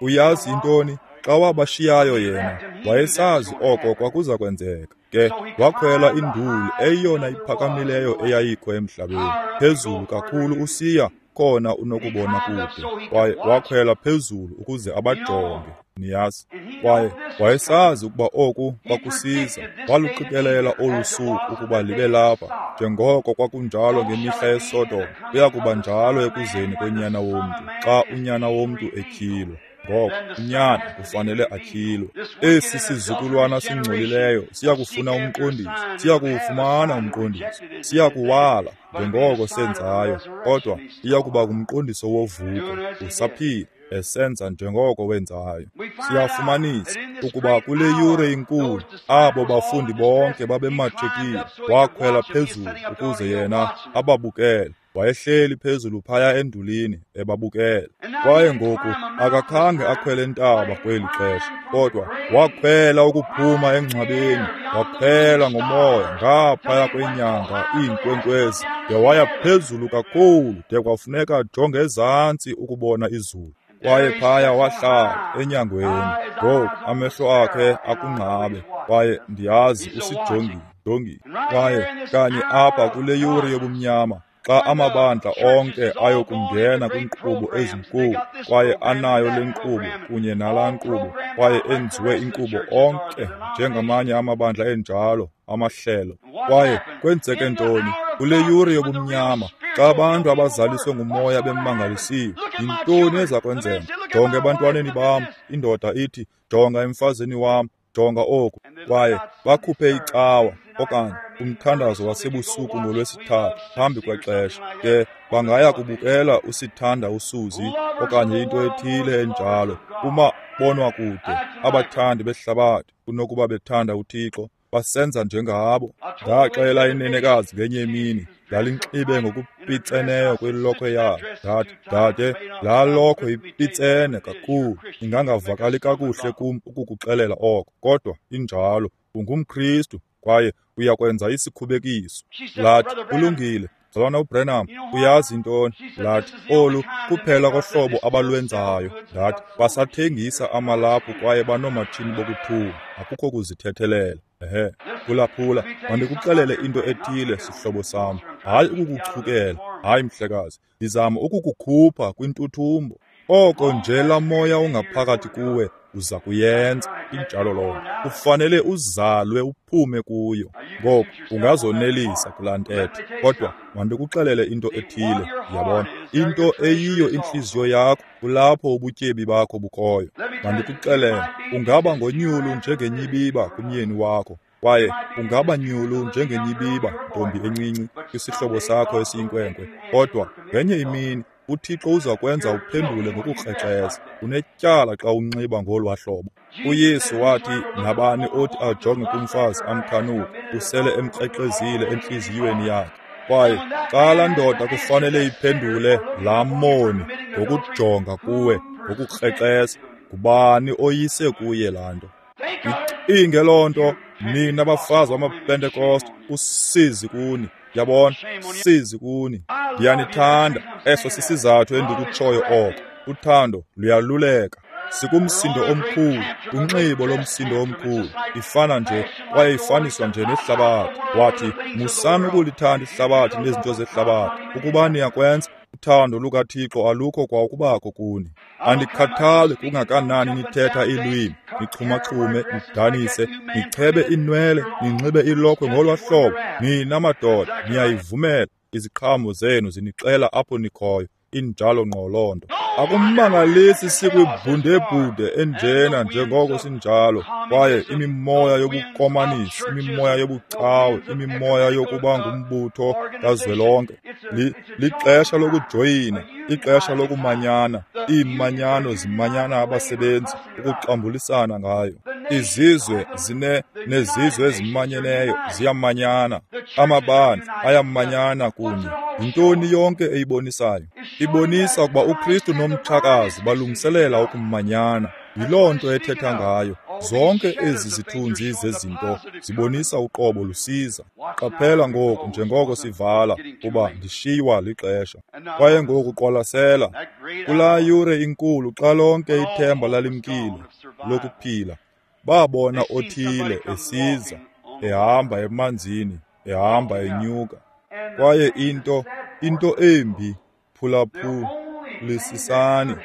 uyazi intoni? Xa wabashiyayo yena, wayesazi oko kwakuza kwenzeka. Ke wakhwela induli eyona iphakamileyo eyayikho emhlabeni, phezulu kakhulu usiya khona unokubona kude, kwaye wakhwela phezulu ukuze abajonge. Niyazi, kwaye wayesazi ukuba oku kwakusiza, waluqikelela olu suku ukuba libe lapha. Njengoko kwakunjalo ngemihla yeSodoma, kuya kuba njalo ekuzeni kwenyana womntu, xa unyana womntu etyhilwa. Ngoko unyana kufanele atyhilwe. Esi sizukulwana singcolileyo siya kufuna umqondisi, siya kuwufumana umqondisi, siya kuwala njengoko senzayo, kodwa iya kuba ngumqondiso wovuko, usaphila, esenza njengoko wenzayo. Siyafumanisa ukuba kule yure inkulu abo bafundi bonke babematrikile, wakhwela phezulu ukuze yena ababukele. Wayehleli phezulu phaya endulini ebabukela. Kwaye ngoku akakhange akhwele ntaba kweli xesha, kodwa wakhwela ukuphuma engcwabeni, wakhwela ngomoya ngaphaya kwenyanga iinkwenkwezi, de waya phezulu kakhulu de kwafuneka ajonge ezantsi ukubona izulu. Kwaye phaya wahlala enyangweni, ngoku amehlo akhe akungqabe, kwaye ndiyazi usijongile, jongile. Kwaye kanye apha kule yure yobumnyama, xa amabandla onke ayokungena kwinkqubo ezinkulu, kwaye anayo le nkqubo kunye nalaa nkqubo, kwaye enziwe inkqubo onke njengamanye amabandla enjalo amahlelo. Kwaye kwenzeke ntoni kule yure yobumnyama? Xa abantu abazaliswe ngumoya bemmangalisiwe, yintoni eza kwenzeka? Jonga ebantwaneni bam, indoda ithi, jonga emfazeni wam, jonga oku. Kwaye bakhuphe icawa okanye umthandazo wasebusuku ngolwesithathu phambi kwexesha, ke bangaya kubukela usithanda usuzi okanye into ethile enjalo kumabonwa kude. Abathandi behlabathi kunokuba bethanda uThixo basenza njengabo. Ndaxela inenekazi ngenye imini, ndalinxibe ngokupitseneyo kwilokhwe yayo, ndathi, dade, laa lokhwe ipitsene kakhulu, ingangavakali kakuhle kum ukukuxelela oko, kodwa injalo, ungumKristu kwaye uyakwenza isikhubekiso. Lathi, kulungile, mzalwana uBrenham, uyazi intoni? Lathi, olu kuphela kohlobo abalwenzayo. Ndathi, basathengisa amalaphu kwaye banoomatshini bokuthunga, akukho kuzithethelela. Ehe, phulaphula, mandikuxelele into ethile, sihlobo sam, hayi ukukuchukela, hayi mhlekazi, ndizama ukukukhupha kwintuthumbo. Oko nje laa moya ungaphakathi kuwe uza kuyenza, injalo loo nto. Kufanele uzalwe uphume kuyo. Ngoku ungazonelisa kulaa ntetho, kodwa mandikuxelele into ethile, yabona. Into eyiyo intliziyo yakho, kulapho ubutyebi bakho bukhoyo. Mandikuxelele, ungaba ngonyulu njengenyibiba kumyeni wakho, kwaye ungaba nyulu njengenyibiba, ntombi encinci, kwisihlobo sakho esiyinkwenkwe, kodwa ngenye imini uThixo uza kwenza uphendule ngokukrexeza. Unetyala xa unxiba ngolwa hlobo. UYesu wathi, nabani othi ajonge kumfazi amkhanuka, usele emkrexezile entliziyweni yakhe. Kwaye xa laa ndoda kufanele iphendule laa moni ngokujonga kuwe, ngokukrexeza, ngubani oyise kuye laa nto? Icinge loo nto, nina bafazi bamaPentekoste, usizi kuni. Yabona, sizi kuni. Ndiyanithanda, eso sisizathu endikutshoyo oko. Uthando luyaluleka. Sikumsindo omkhulu, unxibo lomsindo omkhulu. Ifana nje, kwaye ifaniswa nje nehlabathi. Wathi, musani ukulithanda ihlabathi nezinto zehlabathi. Ukuba niyakwenza, uthando lukaThixo alukho kwa ukubakho kuni. Andikhathali kungakanani nithetha ilwimi, nichumachume, nidanise, nichebe inwele, ninxibe ilokhwe ngolwa hlobo. Nina madoda, niyayivumela, iziqhamo zenu zinixela apho nikhoyo, injalo ngqolondo. Akummangalisi sikwibhundebhunde enjena njengoko sinjalo, kwaye imimoya yobukomanisi, imimoya yobucawe, imimoya yokuba ngumbutho kazwelonke. Lixesha lokujoyina, ixesha lokumanyana, iimanyano zimanyana abasebenzi, ukuxambulisana ngayo. Izizwe zine nezizwe ezimanyeneyo ziyamanyana, amabandla ayamanyana kunye. Yintoni yonke eyibonisayo? Ibonisa ukuba uKristu nomtshakazi balungiselela ukumanyana. Yiloo nto ethetha ngayo. Zonke ezi zithunzi zezinto zibonisa uqobo lusiza. Qaphela ngoku njengoko sivala kuba ndishiywa lixesha. Kwaye ngoku qwalasela kulaa yure inkulu xa lonke ithemba lalimkile lokuphila, babona othile esiza, ehamba emanzini, ehamba enyuka. Kwaye into, into embi phulaphulisisani,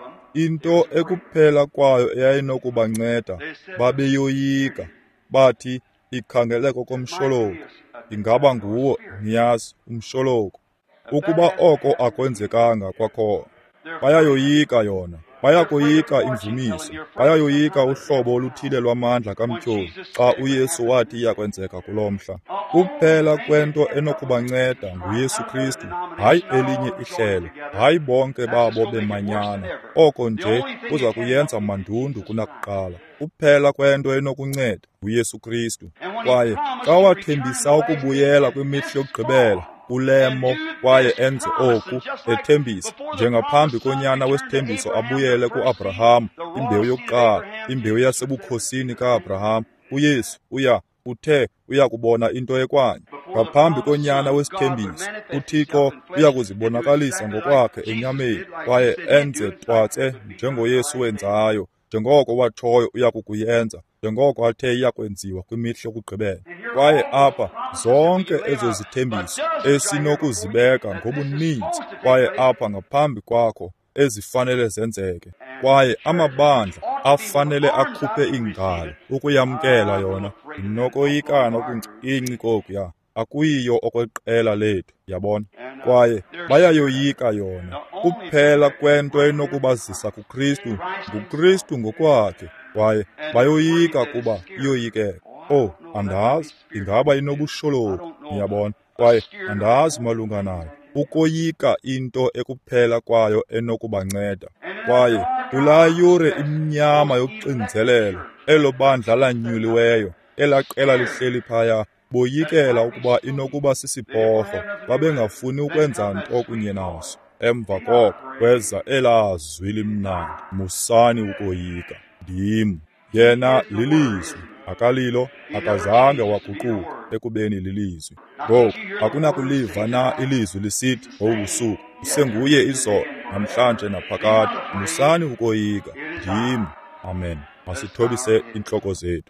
into ekuphela kwayo eyayinokubanceda, babeyoyika, bathi ikhangeleko komsholoko. Ingaba nguwo, niyazi, umsholoko. Ukuba oko akwenzekanga kwakhona, bayayoyika yona, bayakoyika imvumiso, bayayoyika uhlobo oluthile lwamandla kamtyholi xa uYesu wathi iyakwenzeka kuloo mhla. Kuphela kwento enokubanceda nguYesu Kristu, hayi elinye ihlelo, hayi bonke babo bemanyana. Oko nje kuza kuyenza mandundu kunakuqala. Kuphela kwento enokunceda nguYesu Kristu. Kwaye xa wathembisa ukubuyela kwimihla yokugqibela, ulemo kwaye enze oku, ethembisa njengaphambi konyana wesithembiso abuyele ku-Abrahamu, imbewu yokuqala, imbewu yasebukhosini ka-Abrahamu. uYesu uya uthe uya kubona into ekwanye. Ngaphambi konyana wesithembiso, uThixo uya kuzibonakalisa ngokwakhe enyameni, kwaye enze twatse njengoYesu wenzayo, njengoko watshoyo uya kukuyenza, njengoko athe iyakwenziwa kwimihla yokugqibela. Kwaye apha zonke ezo zithembiso esinokuzibeka ngobuninzi, kwaye apha ngaphambi kwakho ezifanele zenzeke. Kwaye amabandla afanele akhuphe ingalo ukuyamkela yona. Nokoyikana okuncinci kokuya akuyiyo okweqela lethu, yabona. Kwaye bayayoyika yona. Kuphela kwento enokubazisa kuKristu, nguKristu ngokwakhe. Kwaye bayoyika kuba iyoyikeka. Oh, andazi, ingaba inobusholoku, niyabona. Kwaye andazi malunga nayo. Ukoyika into ekuphela kwayo enokubanceda. Kwaye kulaa yure imnyama yokuxinzelelo, elo bandla lanyuliweyo, elaa qela lihleli phaya, boyikela ukuba inokuba sisiporho, babengafuni ukwenza nto kunye naso. Emva koko kweza elaa zwi limnandi, musani ukoyika, ndim. Yena lilizwi, akalilo, akazange waguquka ekubeni lilizwi. Ngoku akunakuliva na ilizwi lisithi ngobusuku, isenguye izolo, namhlanje naphakade, musani ukoyika, ndim. Amen. Masithobise intloko zethu.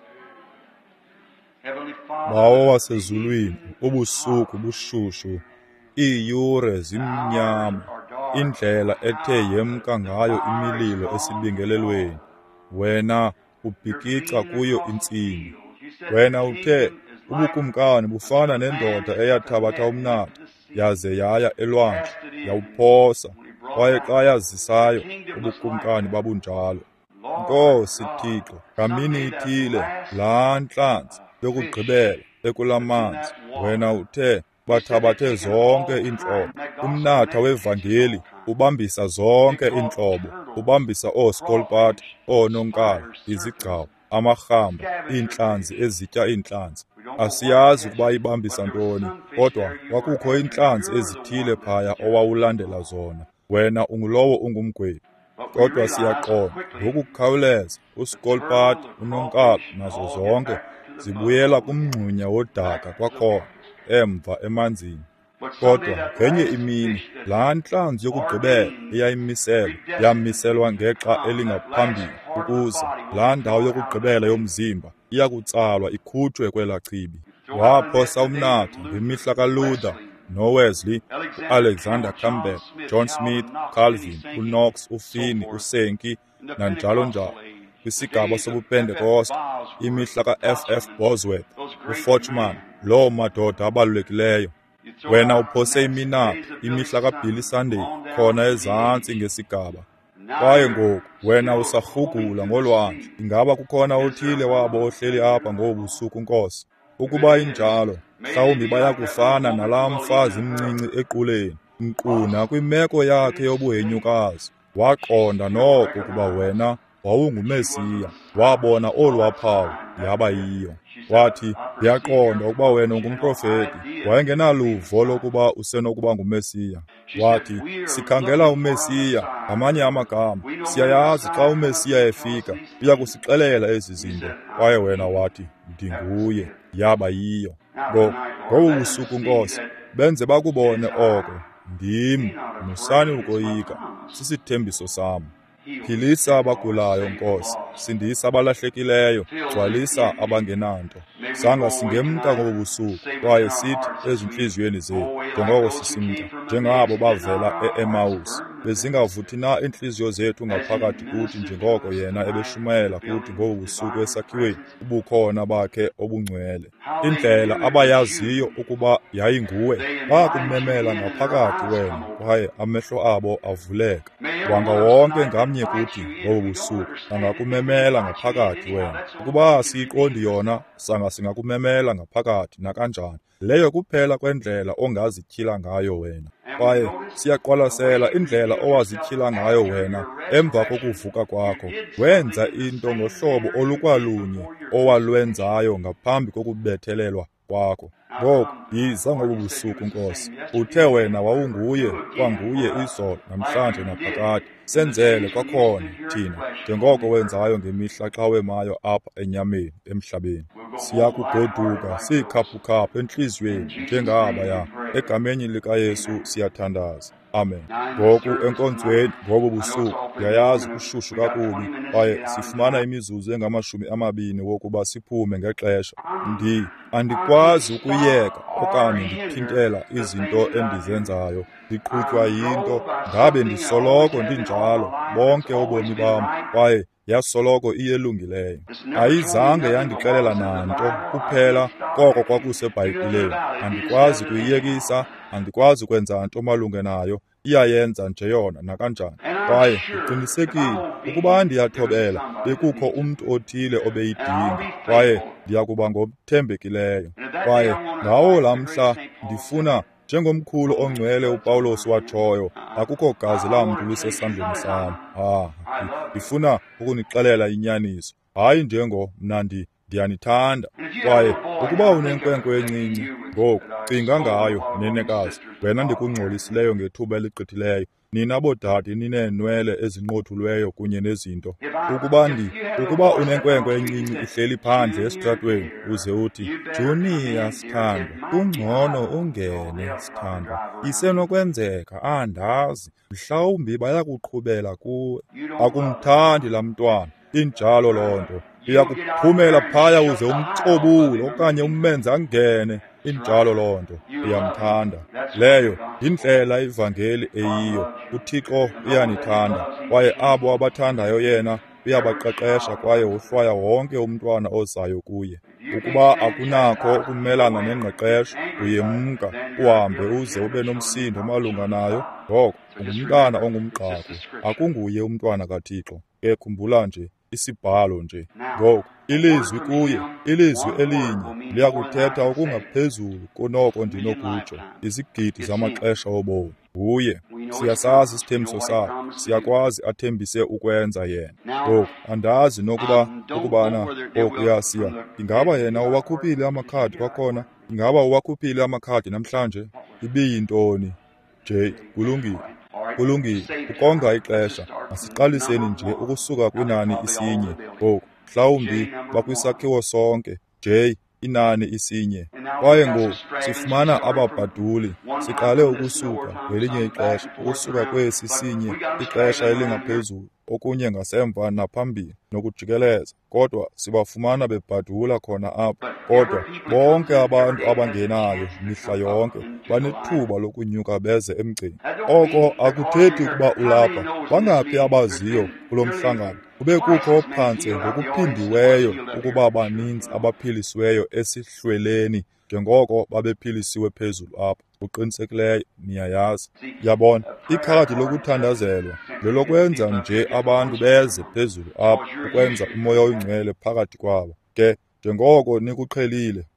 Bawo wasezulwini, ubusuku bushushu, iiyure zimnyama, indlela ethe yemka ngayo imililo esibingelelweni, wena ubhikica kuyo intsini. Wena uthe ubukumkani bufana nendoda eyathabatha umnatha, yaze yaya elwandle, yawuphosa, kwaye xa yazisayo ubukumkani babunjalo. Nkosi Thixo, ngamini ithile, laa ntlanzi yokugqibela ekulamanzi, wena uthe bathabathe zonke iintlobo. Umnatha wevangeli ubambisa zonke iintlobo, ubambisa ooskolpati, oononkala, izigcawu, amarhamba, iintlanzi ezitya iintlanzi. Asiyazi ukuba ibambisa ntoni, kodwa kwakukho iintlanzi ezithile phaya owawulandela zona. Wena ungulowo ungumgwebi. Kodwa siyaqonda ngokukhawuleza uskolpati, unonkala nazo zonke zibuyela kumngxunya wodaka kwakhona emva emanzini. Kodwa ngenye imini laa ntlanzi yokugqibela eyayimiselwa yamiselwa ngexa elingaphambili, ukuze laa ndawo yokugqibela yomzimba iyakutsalwa ikhutshwe kwelaa chibi. Waphosa umnatha ngemihla kaLuther, noWesley, uAlexander Campbell, John Smith, Calvin, uKnox, uFinney, uSankey nanjalo njalo. Kwisigaba sobupentekoste, imihla ka-F F Bosworth, uForchman, loo madoda abalulekileyo. Wena uphose iminaphi, imihla kaBilly Sunday, khona ezantsi ngesigaba. Kwaye ngoku wena usarhugula ngolwandle. Ingaba kukhona othile wabo ohleli apha ngobusuku, Nkosi? Ukuba injalo, mhlawumbi bayakufana nalaa mfazi mncinci equleni, mquna kwimeko yakhe yobuhenyukazi. Waqonda noko ukuba wena wawungumesiya, wabona olwaa phawu, yaba yiyo. Wathi, ndiyaqonda ukuba wena ungumprofeti. Wayengenaluvo lokuba usenokuba ngumesiya. Wathi, sikhangela umesiya, ngamanye amagama, siyayazi xa umesiya efika, uya kusixelela ezi zinto. Kwaye wena wathi, ndinguye, yaba yiyo. Ngobu busuku Nkosi, benze bakubone oko. Ndim, musani ukoyika, sisithembiso sam. Philisa abagulayo Nkosi, sindisa abalahlekileyo, gcwalisa abangenanto. Sanga singemka ngobu busuku, kwaye sithi ezintliziyweni zethu, njengoko sisimka, njengabo bavela e-Emawusi, bezingavuthi na iintliziyo zethu ngaphakathi kuthi njengoko yena ebeshumayela kuthi ngobu busuku esakhiweni ubukhona bakhe obungcwele. Indlela abayaziyo ukuba yayinguwe, bakumemela ngaphakathi wena, kwaye amehlo abo avuleka. Wanga wonke ngamnye kuthi ngobu busuku, angakumemela ngaphakathi wena. Ukuba siyiqondi yona, sanga singakumemela ngaphakathi nakanjani. Leyo kuphela kwendlela ongazityhila ngayo wena. Kwaye siyaqwalasela indlela owazityhila ngayo wena emva kokuvuka kwakho. Wenza into ngohlobo olukwalunye owalwenzayo ngaphambi kokubethelelwa kwakho. Ngoku yiza ngobu busuku Nkosi, uthe wena wawunguye, kwanguye izolo namhlanje naphakade. Senzele kwakhona thina, njengoko wenzayo ngemihla xa wemayo apha enyameni emhlabeni. Siyakugoduka siyikhaphukhaphu entliziyweni njengabaya. Egameni likaYesu siyathandaza. Amen. Ngoku enkonzweni ngobu busuku, ndiyayazi kushushu kakubi, kwaye sifumana imizuzu engamashumi amabini wokuba siphume ngexesha. Ndi andikwazi ukuyeka okanye ndithintela izinto endizenzayo. Ndiqhutywa yinto, ngabe ndisoloko ndinjalo bonke ubomi bam, kwaye yasoloko iyelungileyo. Ayizange yandixelela nanto kuphela koko kwakuseBhayibhileni. Andikwazi kuyiyekisa, andikwazi kwenza nto malunga nayo, iyayenza nje yona nakanjani. Kwaye ndiqinisekile ukuba ndiyathobela, bekukho umntu othile obeyidinga, kwaye ndiyakuba ngomthembekileyo. Kwaye ngawo laa mhla ndifuna, njengomkhulu ongcwele uPawulos watshoyo, akukho gazi lamntu lisesandleni sam. Ah, ndifuna ukunixelela inyaniso, hayi njengo mna ndi ndiyanithanda. Kwaye ukuba unenkwenkwe encinci, ngoku cinga ngayo, nenekazi, wena ndikungxolisileyo ngethuba eligqithileyo. Nina boodade nineenwele ezinqothulweyo kunye nezinto. Ukuba ndi, ukuba unenkwenkwe encinci ihleli phandle esitratweni, uze uthi, Junior sithandwa, kungcono ungene sithandwa. Isenokwenzeka, andazi, mhlawumbi bayakuqhubela kuwe. Akumthandi laa mntwana, injalo loo nto. Uyakuphumela phaya uze umcobule okanye umenze angene. Injalo loo nto, uyamthanda. Leyo yindlela ivangeli eyiyo. UThixo uyanithanda, kwaye abo abathandayo yena uyabaqeqesha kwaye wohlwaya wonke umntwana ozayo kuye. Ukuba akunakho ukumelana nengqeqesho, uyemka, uhambe uze ube nomsindo malunga nayo. Ngoko ungumntana ongumqaku, akunguye umntwana kaThixo. Ke khumbula nje isibhalo nje. Ngoku ilizwi kuye, ilizwi elinye, liyakuthetha okungaphezulu kunoko ndinokutsho, izigidi zamaxesha obomi. Nguye, siyasazi isithembiso sakhe, siyakwazi athembise ukwenza yena. Ngoku andazi nokuba ukubana okuya siya, ingaba yena uwakhuphile amakhadi kwakhona, ingaba uwakhuphile amakhadi namhlanje. Ibiyintoni nje, kulungile. Kulungile, ukonga ixesha, masiqaliseni nje ukusuka kwinani isinye. Ngoku mhlawumbi bakwisakhiwo sonke, J, inani isinye. Kwaye ngoku sifumana ababhaduli, siqale ukusuka ngelinye ixesha, ukusuka kwesi sinye, ixesha elingaphezulu, okunye ngasemva naphambili, nokujikeleza. Kodwa sibafumana bebhadula khona apho. Kodwa bonke abantu abangenayo mihla yonke banethuba lokunyuka beze emgceni. Oko akuthethi ukuba ulapha. Bangaphi abaziyo kulo mhlangano? Kube kukho phantse ngokuphindiweyo ukuba baninzi abaphilisiweyo esihlweleni njengoko babephilisiwe phezulu apho. Uqinisekileyo, niyayazi. Yabona, ikhadi lokuthandazelwa lelokwenza nje abantu beze phezulu apho, ukwenza umoya oyingcwele phakathi kwabo. Ke njengoko nikuqhelile,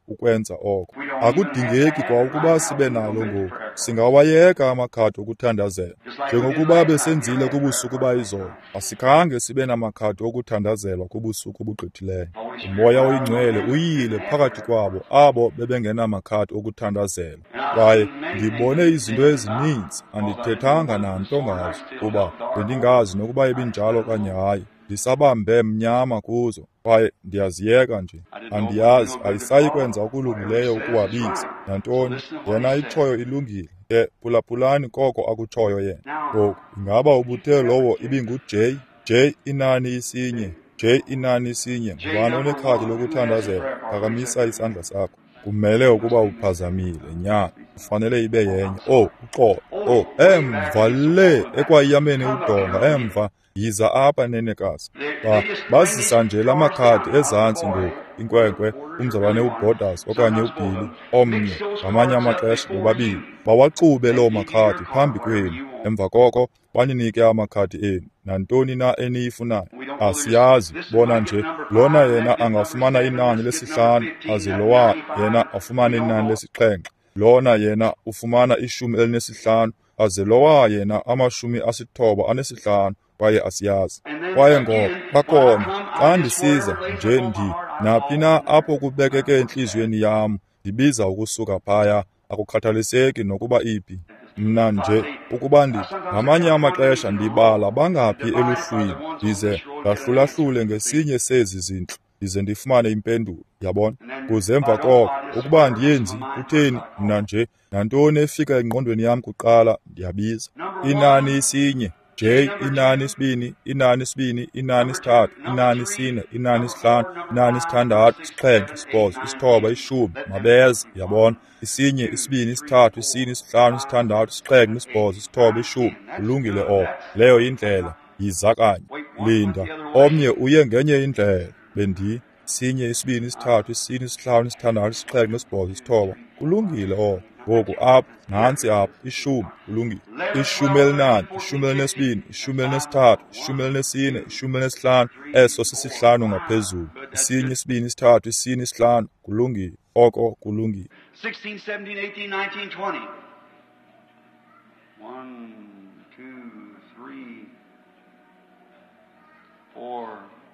ukwenza oko. Akudingeki kwa ukuba sibe nalo ngoku. Singawayeka amakhadi okuthandazela. Njengokuba besenzile kubusuku bayizolo, asikhange sibe namakhadi okuthandazelwa kubusuku obugqithileyo. Umoya oyingcwele uyile phakathi kwabo abo bebengenamakhadi okuthandazela. Kwaye ndibone izinto ezininzi, andithethanga nanto ngazo, kuba bendingazi nokuba ibinjalo okanye hayi. Ndisabambe mnyama kuzo, kwaye ndiyaziyeka nje. Andiyazi, ayisayi kwenza okulungileyo ukuwabiza. Nantoni, yena itshoyo ilungile, ke phulaphulani koko akutshoyo yena. Ngoku, ingaba ubuthe lowo ibinguJ, J inani isinye, J inani isinye, ngubani onekhadi lokuthandazela? Phakamisa isandla sakho. Kumele ukuba uphazamile, nya, ufanele ibe yenye. Oh, uxolo, oh, emva le, ekwayameni udonga, emva, yiza apha nenekazi. Ba, bazisa nje la makhadi ezantsi ngoku, inkwenkwe, umzabane uBorders okanye uBilly, omnye, ngamanye amaxesha bobabili. Bawaxube loo makhadi phambi kwenu, emva koko, baninike amakhadi enu, nantoni na eniyifunayo. Asiyazi, bona nje, lona yena angafumana inani lesihlanu, aze lowa yena afumane inani lesixhenxe. Lona yena ufumana ishumi elinesihlanu, aze lowa yena amashumi asithoba anesihlanu, kwaye asiyazi. Kwaye ngoku, bakhona, xa ndisiza, nje ndi, naphi na apho kubekeke entliziyweni yam, ndibiza ukusuka phaya, akukhathaliseki nokuba iphi. Mna nje, ukuba ndithi, ngamanye amaxesha ndibala bangaphi eluhlwini, ndize ndahlulahlule ngesinye sezi zintlu, ndize ndifumane impendulo, yabona? Kuze emva koko, ukuba andiyenzi, kutheni, mna nje, nantoni efika engqondweni yam kuqala, ndiyabiza. Inani isinye, J, inani isibini, inani isibini, inani isithathu, inani isine, inani isihlanu, inani isithandathu, isixhenxe, isibhozo, isithoba, ishumi, mabeze, yabona? Isinye, isibini, isithathu, isine, isihlanu, isithandathu, isixhenxe, isibhozo, isithoba, ishumi, kulungile oko. Leyo yindlela, yiza kanye. Linda, omnye uye ngenye indlela, bendi, isinye, isibini, isithathu, isine, isihlanu, isithandathu, isixhenxe, isibhozo, isithoba, kulungile oko. Ngoku apha, nantsi apha, ishumi, kulungile. Ishumi elinanye, ishumi elinesibini, ishumi elinesithathu, ishumi elinesine, ishumi elinesihlanu, eso sisihlanu ngaphezulu. Isinye, isibini, isithathu, isine, isihlanu, kulungile. Oko kulungile. sixteen, seventeen, eighteen, nineteen, twenty. One, two, three, four.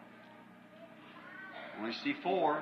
Only see four.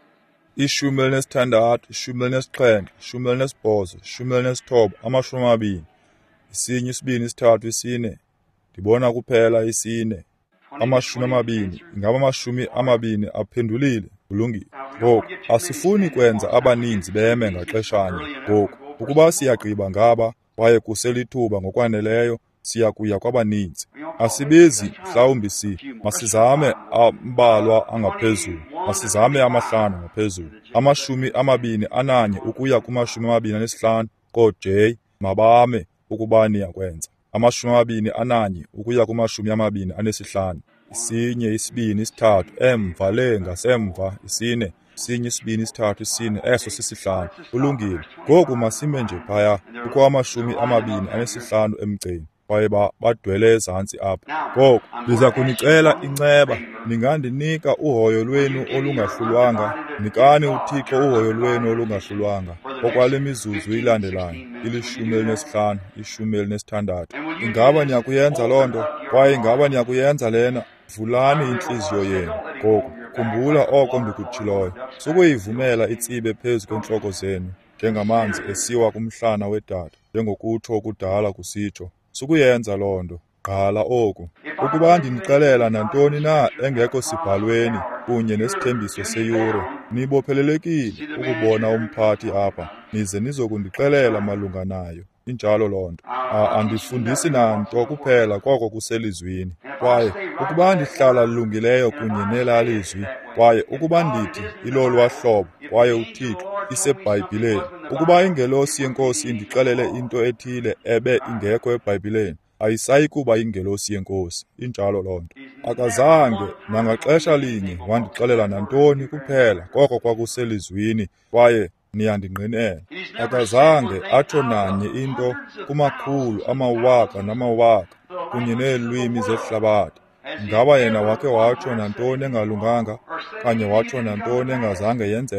Ishumi elinesithandathu, ishumi elinesixhenxe, ishumi elinesibhozo, ishumi elinesithoba, amashumi amabini. Isinye, isibini, isithathu, isine. Ndibona kuphela isine. Amashumi amabini. Ingaba amashumi amabini aphendulile, kulungile. Ngoku, asifuni kwenza abaninzi beme ngaxeshanye. Ngoku, ukuba siyagqiba ngaba, kwaye kuselithuba ngokwaneleyo, siyakuya kwabaninzi. Asibizi, mhlawumbi si, masizame ambalwa angaphezulu. Masizame amahlanu ngaphezulu. Amashumi amabini ananye ukuya kumashumi amabini anesihlanu, ko-J, mabame ukuba niyakwenza. Amashumi amabini ananye ukuya kumashumi amabini anesihlanu. Isinye, isibini, isithathu, emva le ngasemva, isine, isinye, isibini, isithathu, isine, eso sisihlanu, kulungile. Ngoku masime nje phaya, kukho amashumi amabini anesihlanu emgceni, kwaye badwele ezantsi apha. Ngoku, ndiza kunicela inceba, ningandinika uhoyo lwenu olungahlulwanga, nikani uThixo uhoyo lwenu olungahlulwanga, okwale mizuzu ilandelayo, ilishumi elinesihlanu, ishumi elinesithandathu. Ingaba niyakuyenza loo nto, kwaye ingaba niyakuyenza lena, vulani intliziyo yenu. Ngoku, khumbula oko ndikutshiloyo, sukuyivumela itsibe phezu kwentloko zenu, njengamanzi esiwa kumhlana wedada, njengokutsho okudala kusitsho. Sukuyenza loo nto, gqala oku. Ukuba ndinixelela nantoni na engekho sibhalweni kunye nesithembiso seyure, nibophelelekile ukubona umphathi apha, nize nizokundixelela malunga nayo. Injalo loo nto. Andifundisi nanto kuphela koko kuselizwini. Kwaye, ukuba ndihlala lilungileyo kunye nelaa lizwi, kwaye ukuba ndithi ilolwa hlobo, kwaye uThixo iseBhayibhileni, ukuba ingelosi yenkosi indixelele into ethile ebe ingekho eBhayibhileni, ayisayi kuba ingelosi yenkosi. Injalo loo nto. Akazange nangaxesha linye wandixelela nantoni kuphela koko kwakuselizwini, kwaye niyandingqinela. Akazange atsho nanye into kumakhulu amawaka namawaka kunye neelwimi zehlabathi. Ngaba yena wake watsho nantoni engalunganga, kanye watsho nantoni engazange yenzeka.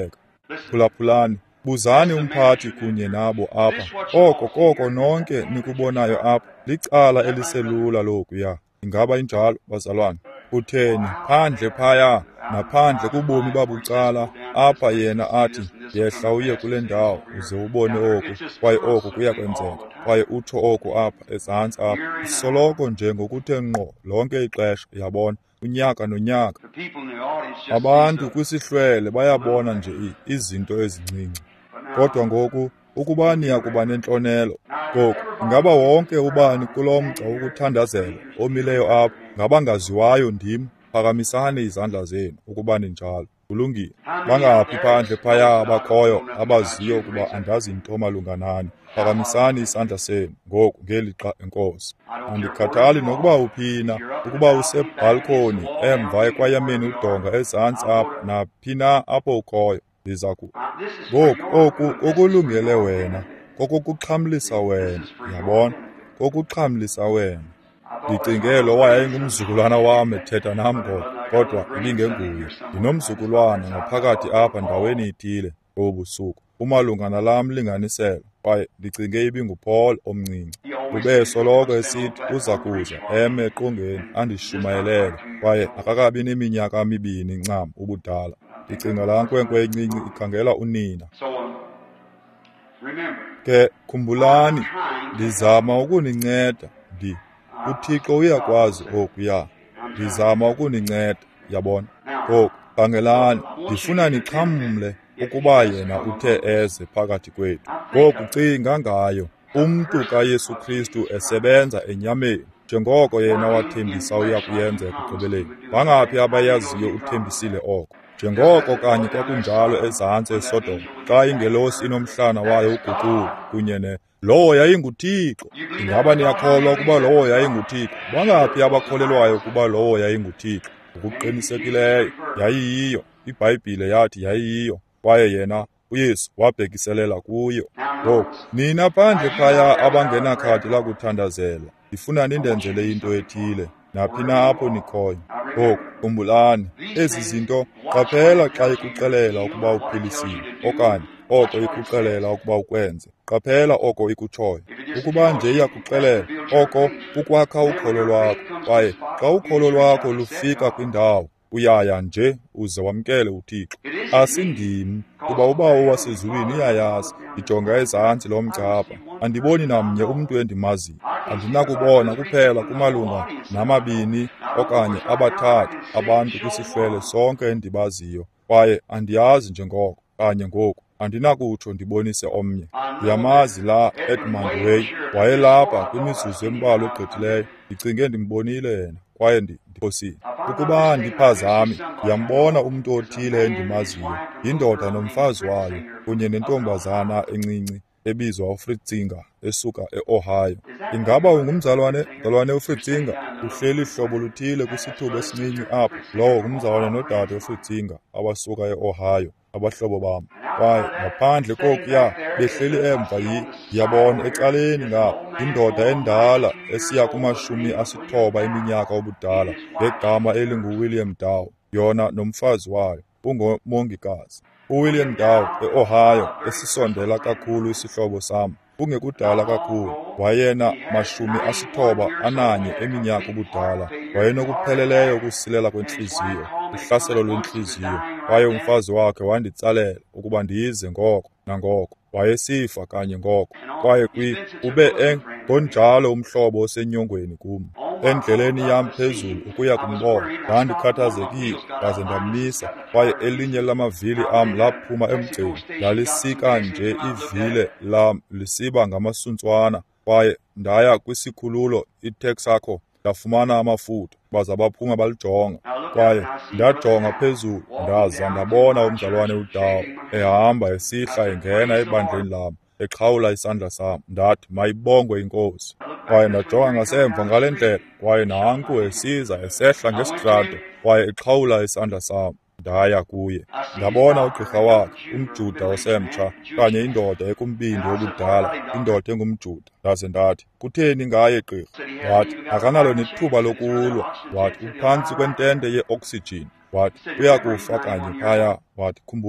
Phulaphulani, buzani umphathi kunye nabo apha. Oko koko nonke nikubonayo apha licala eliselula lokuya. Ingaba injalo, bazalwane? Utheni phandle phaya naphandle kubomi babucala apha yena athi yehla uye kule ndawo uze ubone oku, kwaye oku kuya kwenzeka, kwaye utsho oku apha ezantsi apha. Soloko nje ngokuthe ngqo lonke ixesha, uyabona, unyaka nonyaka. Abantu kwisihlwele bayabona nje izinto ezincinci. Kodwa ngoku ukuba niya kuba nentlonelo, ngoku ingaba wonke ubani kulo mgca wokuthandazela omileyo apha ngaba ngaziwayo ndim. Phakamisani izandla zenu ukuba ninjalo. Kulungile. Bangaphi phandle phaya abakhoyo abaziyo ukuba andazi nto malunga nani? Phakamisani isandla senu ngoku ngelixa enkosi. Andikhathali nokuba uphina, ukuba usebhalkoni emva ekwayameni udonga ezantsi apha naphi na apho ukhoyo. Ndiza ku ngoku oku kokulungele wena, kokukuxhamlisa wena, uyabona, kokuxhamlisa wena. Ndicinge lo wayengumzukulwana wam ethetha nam ngoku, kodwa ibingenguye. Ndinomzukulwana ngaphakathi apha ndaweni ithile obusuku umalunga nalaa mlinganiselo, kwaye ndicinge ibinguPaul omncinci. Ube soloko esithi uza kuza eme eqongeni andishumayelele, kwaye akakabi neminyaka mibini ncam ubudala. Ndicinga laa nkwenkwe encinci ikhangela unina. Ke khumbulani, ndizama ukuninceda ndi uThixo uyakwazi okuya. Ndizama ukuninceda, yabona. Ngoku khangelani, ndifuna nixhamle ukuba yena uthe eze phakathi kwethu. Ngoku cinga ngayo, umntu kaYesu Kristu esebenza enyameni, njengoko yena wathembisa uya kuyenza ekugqibeleni. Bangaphi abayaziyo uthembisile oko? Njengoko kanye kwakunjalo ezantsi eSodoma, xa ingelosi inomhlana wayo uguqulo kunye ne lowo yayinguThixo. Ingaba niyakholwa ukuba lowo yayinguThixo? Bangaphi abakholelwayo ukuba lowo yayinguThixo? Ngokuqinisekileyo yayiyiyo. iBhayibhile yathi yayiyiyo, kwaye yena uYesu wabhekiselela kuyo. Ngoku nina phandle phaya abangenakhadi lakuthandazela, ndifuna nindenzele into ethile naphi na apho nikhoyo. Ngoku khumbulani ezi zinto. Qaphela xa ikuxelela ukuba uphilisile, okanye oko ikuxelela ukuba ukwenze. Qaphela oko ikutshoyo. Ukuba nje iyakuxelela, oko kukwakha ukholo lwakho, kwaye xa ukholo lwakho lufika kwindawo, uyaya nje uze wamkele uThixo. Asindim, kuba uBawo wasezulwini uyayazi. Ndijonga ezantsi lo mgcapha, andiboni namnye umntu endimaziyo. Andinakubona kuphela kumalunga namabini okanye abathathu abantu kwisihlwele sonke endibaziyo, kwaye andiyazi njengoko kanye ngoku. Andinakutsho ndibonise omnye. Ndiyamazi la Edmund Way, wayelapha kwimizuzu embalwa egqithileyo. Ndicinge ndimbonile yena, kwaye ndiphosile. Ukuba ndiphazami, ndiyambona umntu othile endimaziyo, yindoda nomfazi wayo, kunye nentombazana encinci ebizwa uFritzinger esuka eOhio. Ingaba ungumzalwane mzalwane uFritzinger? Uhleli hlobo luthile kwisithuba esincinci apho. Lowo ngumzalwane nodade uFritzinger abasuka eOhio, abahlobo bam. Kwaye ngaphandle kokuya behleli emva yi ndiyabona ecaleni ngapha indoda endala esiya kumashumi asithoba eminyaka obudala ngegama elinguWilliam Dow, yona nomfazi wayo ungumongikazi. uWilliam Dow eOhio, esisondela kakhulu isihlobo sam, kungekudala kakhulu, wayena mashumi asithoba ananye eminyaka ubudala. Wayenokupheleleyo ukusilela kwentliziyo, uhlaselo lwentliziyo, kwaye umfazi wakhe wanditsalela ukuba ndize ngoko nangoko. Wayesifa kanye ngoko, kwaye kwi ube engonjalo umhlobo osenyongweni kum. Endleleni yam phezulu ukuya kumbona, ndandikhathazekile ndaze ndamisa, kwaye elinye lamavili am laphuma emgceni. Lalisika nje ivile lam lisiba ngamasuntswana, kwaye ndaya kwisikhululo iTexaco ndafumana amafutha. Baza baphuma balijonga, kwaye ndajonga phezulu ndaza ndabona umzalwane uDawo ehamba esihla engena ebandleni lam, eqhawula isandla sam. Ndathi, mayibongwe iNkosi. Kwaye ndajonga ngasemva ngale ndlela, kwaye nanku esiza esehla ngesitrato, kwaye eqhawula isandla sam. Ndaya kuye, ndabona ugqirha wakhe, umJuda osemtsha, kanye indoda ekumbindi wobudala, indoda engumJuda. Ndaze ndathi, kutheni ngaye gqirha? Wathi, akanalo nethuba lokulwa. Wathi, uphantsi kwentente ye-oxygen. Wathi, uyakufa kanye phaya. Wathi, khumbula,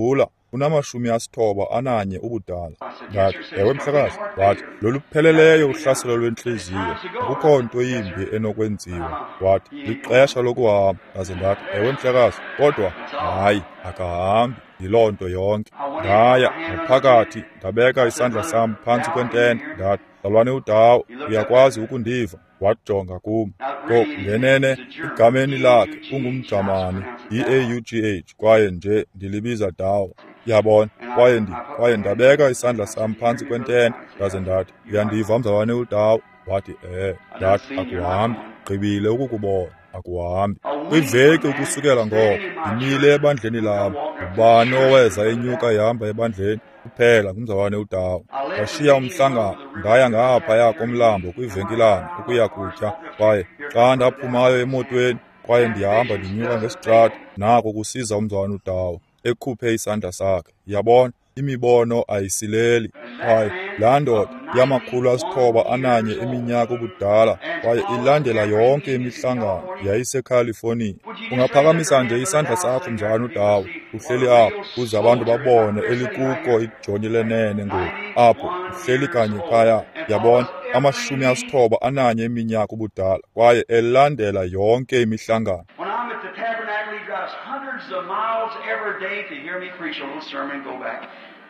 unamashumi asithoba ananye ubudala. Ngathi, ewe mhlekazi. Wathi, lolu kupheleleyo uhlaselo lwenhliziyo, akukho nto yimbi enokwenziwa. Wathi, lixesha lokuhamba. Ndaze ndathi, ewe mhlekazi, kodwa hayi, akahambi yiloo nto yonke. Ndaya ngaphakathi ndabeka isandla sam phantsi kwentente ndathi, mzalwane uDawu, uyakwazi ukundiva? Wajonga kum. Ngoku ngenene igameni lakhe ungumJamani, D A U G H, kwaye nje ndilibiza Dawu. Yabona, kwaye ndi kwaye ndabeka isandla sam phantsi kwentente ndaze ndathi, uyandiva mzalwane uDawu? Wathi, eh. Ndathi, akuhambi, gqibile ukukubona, akuhambi. Kwiveki ukusukela ngoko ndimile ebandleni lam. Ubani oweza enyuka ihamba ebandleni? Kuphela ngumzalwane uDawu. Washiya umhlangano ndaya ngaphaya komlambo kwivenkilana ukuya kutya, kwaye xa ndaphumayo emotweni kwaye ndihamba ndinyuka ngesitrato, nako kusiza umzalwane uDawu ekhuphe isandla sakhe. Yabona, imibono ayisileli. Kwaye laa ndoda yamakhulu asithoba ananye eminyaka ubudala kwaye ilandela yonke imihlangano yayiseCalifornia. Ungaphakamisa nje isandla sakho mzalwane uDawu, uhleli apho ukuze abantu babone elikuko ijoni lenene ngoku apho uhleli kanye phaya. Yabona, amashumi asithoba ananye eminyaka ubudala kwaye elandela yonke imihlangano. Tabernacle, he drives hundreds of miles every day to hear me preach a little sermon and go back.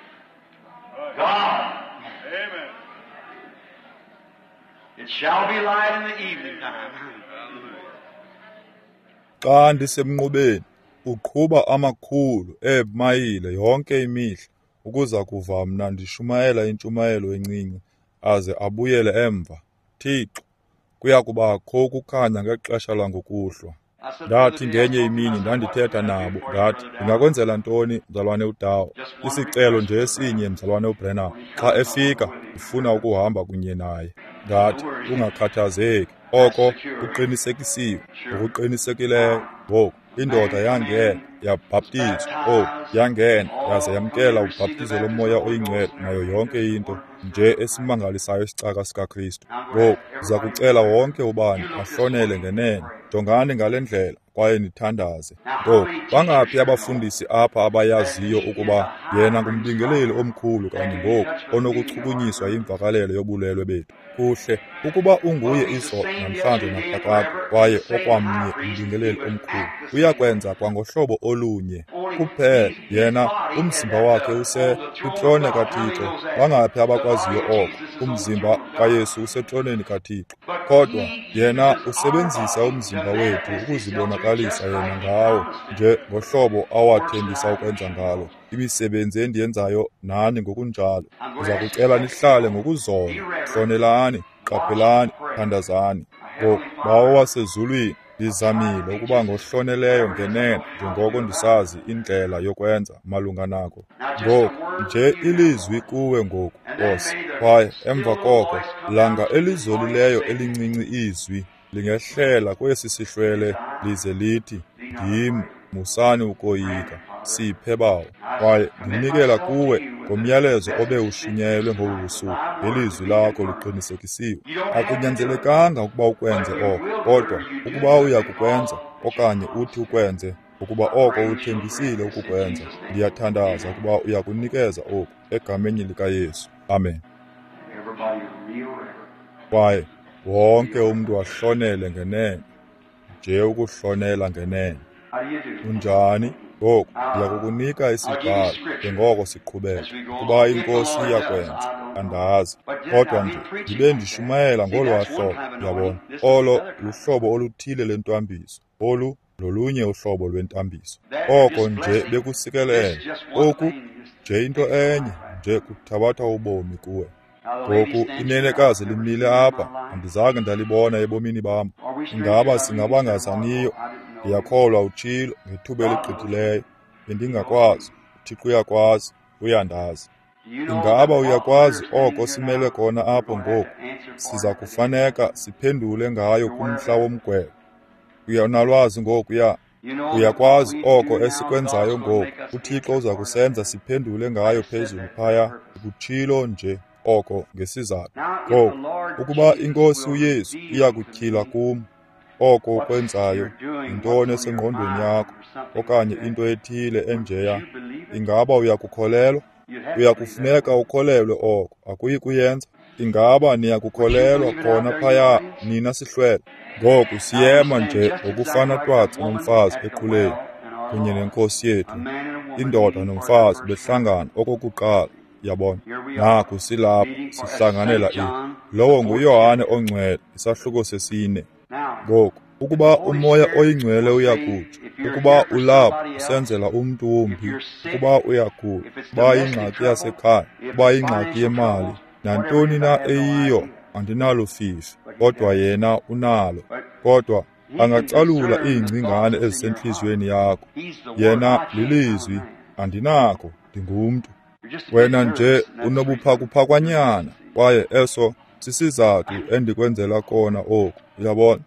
God. Amen. It shall be light in the evening time. Xa ndisemnqubeni uqhuba amakhulu eemayile yonke imihla ukuza kuva mna ndishumayela intshumayelo encinci aze abuyele emva. Thixo, kuya kubakho ukukhanya ngexesha langokuhlwa. Ndathi ngenye imini ndandithetha nabo ndathi, ndingakwenzela ntoni mzalwane uDawu? Isicelo nje esinye mzalwane uBrenham. Xa efika ufuna ukuhamba kunye naye. Ndathi, ungakhathazeki, oko kuqinisekisiwe. Ngokuqinisekileyo ngoku indoda yangena yabhaptizwa, oh yangena yaze yamkela ubhaptizo lomoya oyingcwele nayo yonke into nje esimangalisayo isicaka sikaKristu. Ngoku uza kucela wonke ubani ahlonele ngenene. Jongani ngale ndlela kwaye nithandaze. Ngoku bangaphi abafundisi apha abayaziyo ukuba yena ngumbingeleli omkhulu kanye ngoku onokuchukunyiswa yimvakalelo yobulwelwe bethu? Kuhle ukuba unguye izolo namhlanje naphakade kwaye okwamnye umbingeleli omkhulu. Uyakwenza kwangohlobo olunye kuphela. Yena umzimba wakhe use kwitrone kaThixo. Bangaphi abakwaziyo oko? Umzimba kaYesu usetroneni kaThixo. Kodwa yena usebenzisa umzimba wethu ukuzibonakalisa yena ngawo nje ngohlobo awathembisa ukwenza ngalo imisebenzi endiyenzayo nani. Ngokunjalo uza kucela nihlale ngokuzola, hlonelani, qaphelani, thandazani. Ngoku Bawo wasezulwini ndizamile ukuba ngohloneleyo ngenene njengoko ndisazi indlela yokwenza malunga nako. Ngoku nje ilizwi kuwe ngoku, Nkosi, kwaye emva koko langa elizolileyo elincinci izwi lingehlela kwesi sihlwele lize lithi, ndim, musani ukoyika, siphe Bawo. Kwaye ndinikela kuwe ngomyalezo obe ushunyelwe ngobu busuku ngelizwi lakho liqinisekisiwe. Akunyanzelekanga ukuba ukwenze oko, kodwa ukuba uya kukwenza okanye uthi ukwenze ukuba oko uthembisile ukukwenza, ndiyathandaza ukuba uya kunikeza oku egameni likaYesu. Amen. Kwaye wonke umntu ahlonele ngenene, nje ukuhlonela ngenene. Unjani? Ngoku ndiya kukunika isibhalo njengoko siqhubeka ukuba iNkosi iyakwenza, andazi. Kodwa nje ndibe ndishumayela ngolwaa hlobo, yabona, olo luhlobo oluthile lwentambiso, olu lolunye uhlobo lwentambiso. Oko nje bekusikelele, oku nje into enye nje kuthabatha ubomi kuwe. Ngoku inenekazi limile apha, andizange ndalibona ebomini bam. Ingaba singabangazaniyo, ndiyakholwa utshilo ngethuba eligqithileyo. Bendingakwazi, uThixo uyakwazi, uyandazi. Ingaba uyakwazi oko simele khona apho ngoku? Siza kufaneka siphendule ngayo kumhla womgwebo. Uyanalwazi ngoku ya uyakwazi oko esikwenzayo ngoku. uThixo uza kusenza siphendule ngayo phezulu phaya, kutshilo nje oko ngesizathu. Ngoku ukuba iNkosi uYesu iyakutyhila kum, oko ukwenzayo yintoni esengqondweni yakho, okanye into ethile enjeya, ingaba uyakukholelwa? Uyakufuneka ukholelwe oko, akuyi kuyenza. Ingaba niyakukholelwa khona phaya nina sihlwele? Ngoku siyema nje ngokufana twatsi nomfazi eqhuleni kunye nenkosi yethu. Indoda nomfazi behlangana okokuqala, yabona. Naku silapho sihlanganela ini. Lowo nguYohane Ongcwele, isahluko sesine. Ngoku ukuba umoya oyingcwele uyakutsho, ukuba ulapho usenzela umntu wombi, ukuba uyagula, uba yingxaki yasekhaya, uba yingxaki yemali, nantoni na eyiyo, andinalo fifi, kodwa yena unalo. Kodwa angacalula iingcingane ezisentliziyweni yakho. Yena lilizwi, andinako, ndingumntu. Wena nje unobuphakuphakanyana, kwaye eso sisizathu endikwenzela kona oku, uyabona.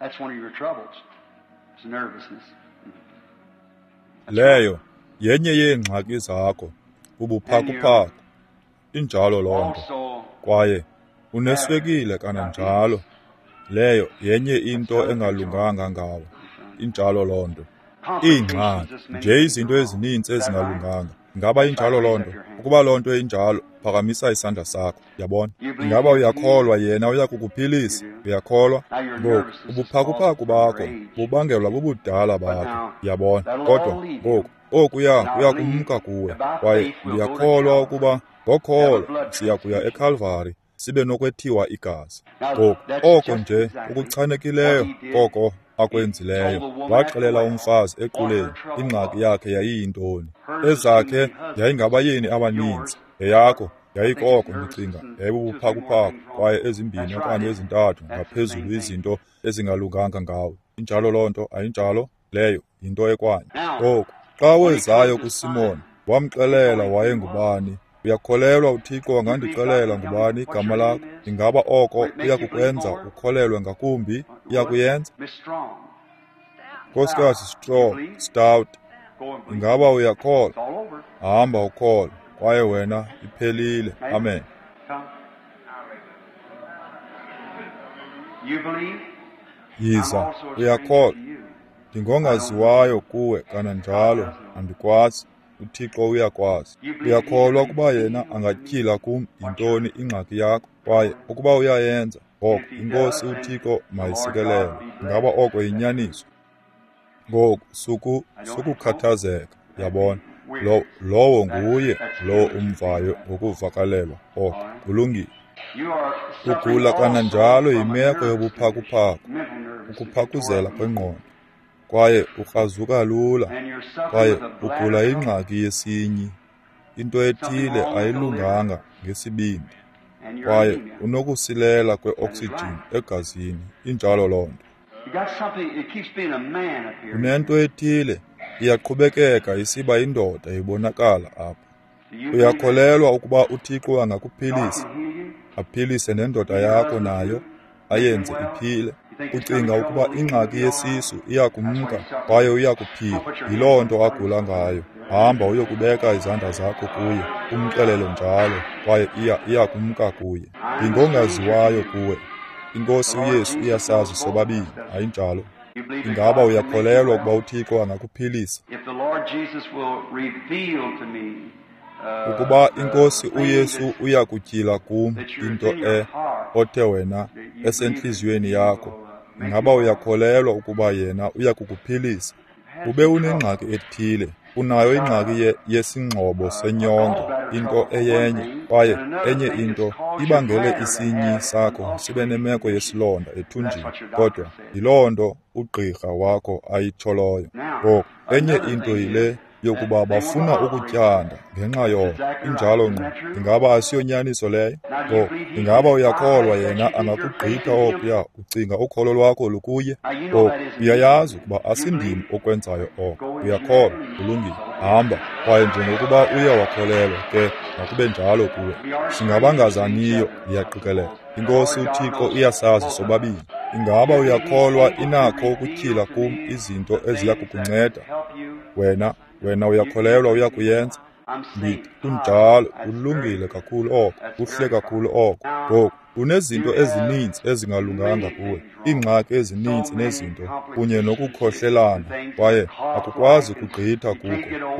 Leyo yenye yeengxaki zakho, ubuphakuphaku. Injalo loo nto, kwaye uneswekile kananjalo. Leyo yenye into engalunganga ngawe, injalo loo nto. Iingxaki, nje izinto ezininzi ezingalunganga. Ingaba injalo loo nto? Ukuba loo nto injalo, phakamisa isandla sakho, yabona. Ingaba uyakholwa yena uyakukuphilisa? Uyakholwa? Ngoku ubuphakuphaku bakho bubangelwa bubudala bakho, yabona. Kodwa ngoku oku uyakumka kuwe, kwaye uyakholwa ukuba ngokholo siya kuya eCalvary sibe nokwethiwa igazi. Ngoku oko nje ukuchanekileyo koko akwenzileyo. Waxelela umfazi equleni ingxaki yakhe yayiyintoni. Ezakhe yayingabayeni abaninzi, eyakho yayikoko ndicinga yayibubuphakuphaku, kwaye ezimbini okanye ezintathu ngaphezulu izinto ezingalunganga ngawe. Injalo loo nto, ayinjalo? Leyo yinto ekwanye. Ngoku xa wezayo kuSimoni wamxelela wayengubani, uyakholelwa uThixo angandixelela ngubani igama lakho? Ingaba oko uyakukwenza ukholelwe ngakumbi? Iyakuyenza? Nkosikazi Strong, Stout, ingaba uyakholwa? Hamba ukholwa, kwaye wena iphelile. Amen. Yiza, uyakholwa? Ndingongaziwayo kuwe kananjalo, andikwazi. uThixo uyakwazi. Uyakholwa ukuba yena angatyhila kum yintoni ingxaki yakho, kwaye ukuba uyayenza oko inkosi uThixo mayisikelele. Ingaba oko yinyaniso? Ngoku suku sukukhathazeka, yabona. Lo lowo nguye lo umvayo ngokuvakalelwa oko kulungile. Ugula kananjalo yimeko yobuphakuphaku, ukuphakuzela kwengqondo, kwaye ukrazuka lula, kwaye ugula ingxaki yesinyi. Into ethile ayilunganga ngesibindi, kwaye unokusilela kwe-oxygen egazini. Injalo loo nto. Unento ethile iyaqhubekeka isiba indoda ibonakala apha. Uyakholelwa ukuba uThixo angakuphilisa, aphilise nendoda yakho nayo, ayenze iphile. Ucinga ukuba ingxaki yesisu iyakumka kwaye uyakuphila, yiloo nto agula ngayo. Hamba uyokubeka izandla zakho kuye, umxelele njalo, kwaye iya iyakumka kuye. Ndingongaziwayo kuwe. Inkosi uYesu iyasazi sobabini, ayinjalo? Ingaba uyakholelwa ukuba uThixo angakuphilisa? Ukuba inkosi uYesu uyakutyhila kum into e othe wena esentliziyweni yakho, ingaba uyakholelwa ukuba yena uyakukuphilisa? Ube unengxaki ethile, unayo ingxaki ye, yesingxobo senyongo, into eyenye, kwaye enye into ibangele isinyi sakho sibe nemeko yesilonda ethunjini, kodwa yiloo nto ugqirha wakho ayitsholoyo. Ngoku enye into yile yokuba bafuna ukutyanda ngenxa yoko. Injalo ngqo, ingaba asiyonyaniso leyo? Ngoku ingaba uyakholwa yena angakugqitha okuya ucinga ukholo lwakho lukuye? Ngoku uyayazi ukuba asindim okwenzayo oko. Uyakholwa, kulungile. Hamba, kwaye njengokuba uye wakholelwa ke makube njalo kuwe. Singabangazaniyo, ndiyaqikelela. Inkosi uThixo iyasazi sobabini. Ingaba uyakholwa inakho ukutyhila kum izinto eziya kukunceda? Wena wena uyakholelwa uyakuyenza? Ndithi kunjalo, kulungile kakhulu oko, kuhle kakhulu oko. Ngoku unezinto ezininzi ezingalunganga kuwe, iingxaki ezininzi nezinto, kunye nokukhohlelana, kwaye akukwazi kugqitha kuko, kwaye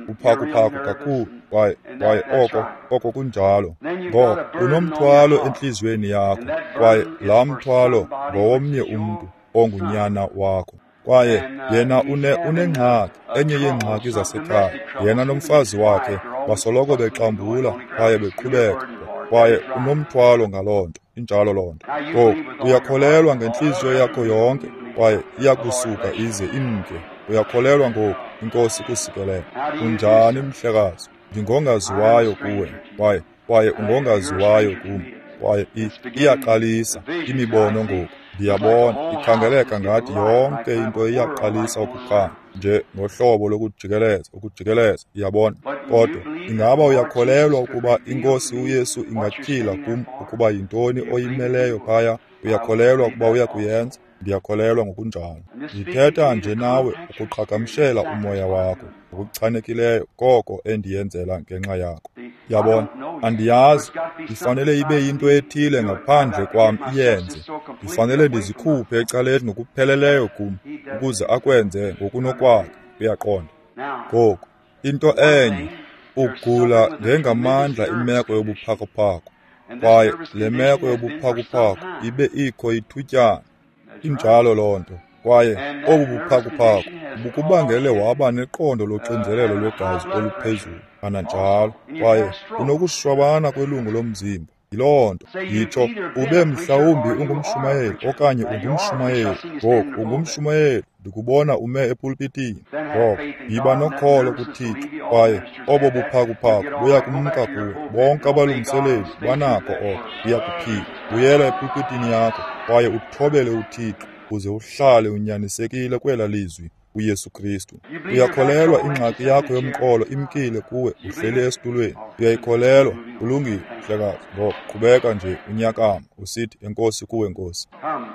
uphakuphaku kakhulu, kwaye kwaye oko oko kunjalo. Ngoko unomthwalo entliziyweni yakho, kwaye laa mthwalo ngowomnye umntu ongunyana wakho, kwaye yena une unengxaki, enye yeengxaki zasekhaya. Yena nomfazi wakhe basoloko bexambula kwaye beqhubeka, kwaye unomthwalo ngaloo nto, injalo loo nto. Ngoku uyakholelwa ngentliziyo yakho yonke, kwaye iyakusuka ize imke. Uyakholelwa ngoku iNkosi ikusikelele. Unjani mhlekazi? Ndingongaziwayo kuwe, kwaye kwaye ungongaziwayo kum, kwaye iyaqalisa imibono ngoku. Ndiyabona ikhangeleka ngathi yonke into iyaqalisa ukukhanya nje ngohlobo lokujikeleza ukujikeleza, iyabona. Kodwa ingaba uyakholelwa ukuba iNkosi uYesu ingatyhila kum ukuba yintoni oyimeleyo phaya? Uyakholelwa ukuba uya kuyenza? Ndiyakholelwa ngokunjalo. Ndithetha nje nawe ukuqhagamshela umoya wakho ngokuchanekileyo koko endiyenzela ngenxa yakho. Yabona, andiyazi, ifanele ibe yinto ethile ngaphandle kwam iyenze. Ndifanele ndizikhuphe ecaleni ngokupheleleyo kum ukuze akwenze ngokunokwakhe, uyaqonda. Ngoku into enye, ugula ngengamandla imeko yobuphakuphaku, kwaye le meko yobuphakuphaku ibe ikho ithutyana. Injalo loo nto, kwaye obu buphakuphaku bukubangele waba neqondo loxinzelelo lwegazi oluphezulu kananjalo, kwaye unokushwabana kwelungu lomzimba. Yiloo nto yitsho ube mhlawumbi ungumshumayeli okanye ungumshumayeli. Ngoku ungumshumayeli, ndikubona ume epulpitini. Ngoko yiba nokholo kuThixo, kwaye obo buphakuphaku buya kumka kuwe. Bonke abalungiseleli banako oko, buya kuphila. Buyela epulpitini yakho, kwaye uthobele uThixo, uze uhlale unyanisekile kwela lizwi uYesu Kristu. Uyakholelwa ingxaki yakho yomqolo imkile kuwe, uhleli esitulweni? Uyayikholelwa? Kulungile mhlekazi. Ngoko qhubeka nje unyakama usithi enkosi kuwe Nkosi.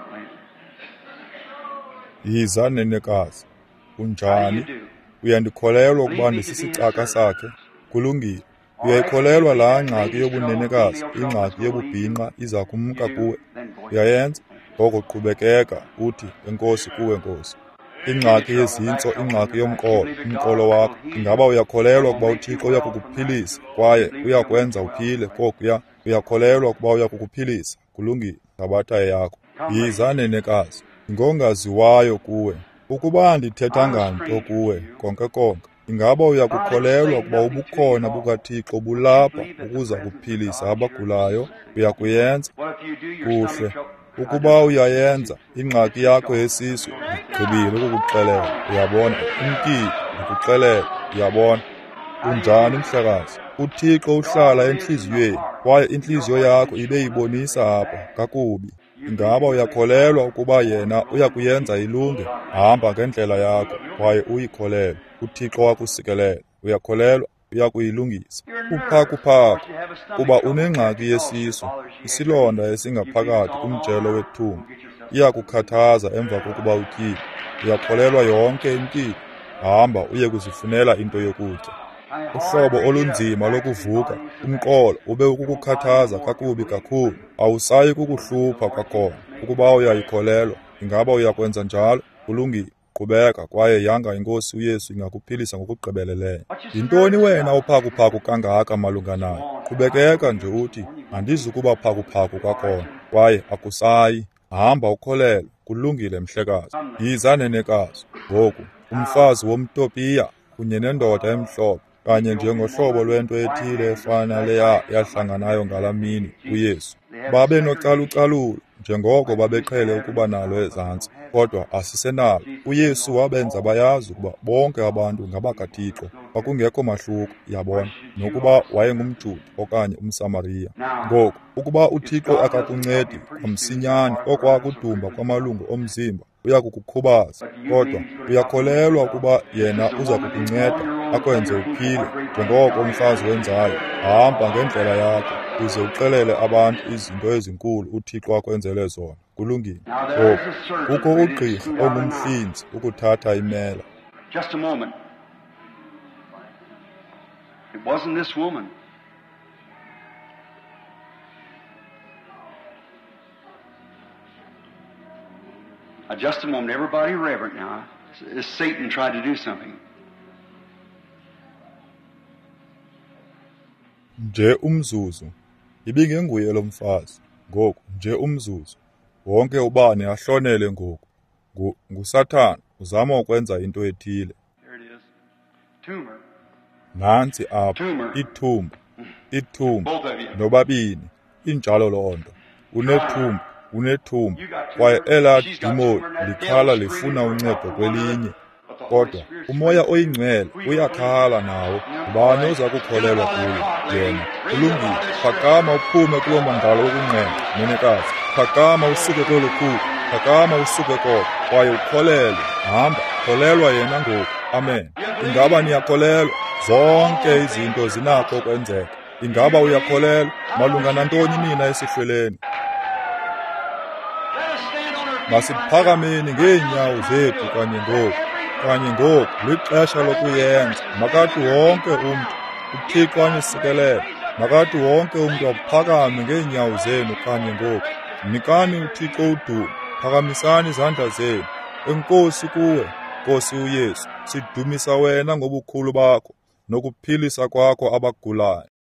Yiza nenekazi. Unjani? Uyandikholelwa ukuba ndisisicaka sakhe? Kulungile. Uyayikholelwa laa ngxaki yobunenekazi, ingxaki yobubhinqa iza kumka kuwe? Uyayenza? Ngoko qhubekeka uthi enkosi kuwe Nkosi. Ingxaki yezintso, ingxaki yomqolo, umqolo wakho. Ingaba uyakholelwa ukuba uThixo uya kukuphilisa kwaye uyakwenza uphile? Koko ya uyakholelwa ukuba uya kukuphilisa? Kulungile, thabatha yakho. Yiza nenekazi. Ngongaziwayo kuwe. Ukuba ndithetha nganto kuwe konke konke, ingaba uyakukholelwa ukuba ubukhona bukaThixo bulapha ukuza kuphilisa abagulayo? Uyakuyenza? Kuhle. Ukuba uyayenza, ingxaki yakho yesisu ndigqibile ukukuxelela. Uyabona, umkile ndikuxelela. Uyabona. Unjani mhlekazi? uThixo uhlala entliziyweni, kwaye intliziyo yakho ibe ibonisa apha kakubi. Ingaba uyakholelwa ukuba yena uyakuyenza ilunge? Hamba ngendlela yakho, kwaye uyikholelwe. uThixo wakusikelele. Uyakholelwa? Uyakuyilungisa. Uphakuphaku, kuba unengxaki yesisu, isilonda esingaphakathi kumjelo wethumba. Iyakukhathaza emva kokuba utyile. Uyakholelwa yonke impilo? Hamba uye kuzifunela into yokutya. Uhlobo olunzima lokuvuka, umqolo, ube ukukukhathaza kakubi kakhulu. Awusayi kukuhlupha kwakhona. Ukuba uyayikholelwa, ingaba uyakwenza njalo? Kulungile. Qhubeka, kwaye yanga iNkosi uYesu ingakuphilisa ngokugqibeleleyo. Yintoni wena uphakuphaku kangaka malunga nayo? Qhubekeka nje uthi, andizukuba phakuphaku kwakhona, kwaye akusayi. Hamba ukholelwe. Kulungile mhlekazi. Yiza nenekazi. Ngoku umfazi womTopiya kunye nendoda emhlophe, kanye njengohlobo lwento ethile efana leya yahlanganayo ngala mini uYesu, babe nocalucalulo njengoko babeqhele ukuba nalo ezantsi, kodwa asisenalo. UYesu wabenza bayazi ukuba bonke abantu ngabakaThixo, kwakungekho mahluko, yabona, nokuba wayengumJuda okanye umSamariya. Ngoku ukuba uThixo akakuncedi kwamsinyane okwakudumba kwamalungu omzimba, uya kukukhubaza. Kodwa uyakholelwa ukuba yena uza kukunceda akwenze uphile njengoko umfazi wenzayo. Hamba ngendlela yakho uze uxelele abantu izinto ezinkulu uThixo akwenzele zona. Kulungile. Ngoku kukho ugqirha ongumhlinzi ukuthatha imela. Just a moment. It wasn't this woman. Now, just a moment. Everybody reverent now. Is Satan tried to do something? Nje umzuzu, ibingenguye lo mfazi, ngoku nje umzuzu, wonke ubani ahlonele ngoku, Ngu- nguSathane uzama ukwenza into ethile. There it is. Tumor. Nantsi apha, Tumor. ithumbu, ithumbu, Both of you. nobabini, injalo loo nto. Unethumbu, unethumbu, You got tumor. kwaye elaa She's got dimoni tumor, and that likhala devil's lifuna screaming uncedo for help kwelinye. from one of the Holy Kodwa Spirit's umoya screaming. oyingcwele uyakhala nawo, ubani oza kukholelwa kulo yena. Kulungile, phakama uphume kuloo mandlalo wokunxenxa, nenekazi. Phakama usuke kwelo khubu, phakama usuke koko, kwaye ukholelwe. Hamba, kholelwa yena ngoku. Amen. Ingaba niyakholelwa? Zonke izinto zinakho ukwenzeka. Ingaba uyakholelwa? Malunga nantoni nina esihlweleni? Let us stand on our feet. Masiphakameni ngeenyawo zethu kanye ngoku, kanye ngoku, lixesha lokuyenza. Makathi wonke umntu, uThixo anisikelele. Makathi wonke umntu aphakame ngeenyawo zenu kanye ngoku. Mnikani uThixo udumo, phakamisani izandla zenu. Enkosi kuwe, Nkosi uYesu, sidumisa wena ngobukhulu bakho, nokuphilisa kwakho abagulayo.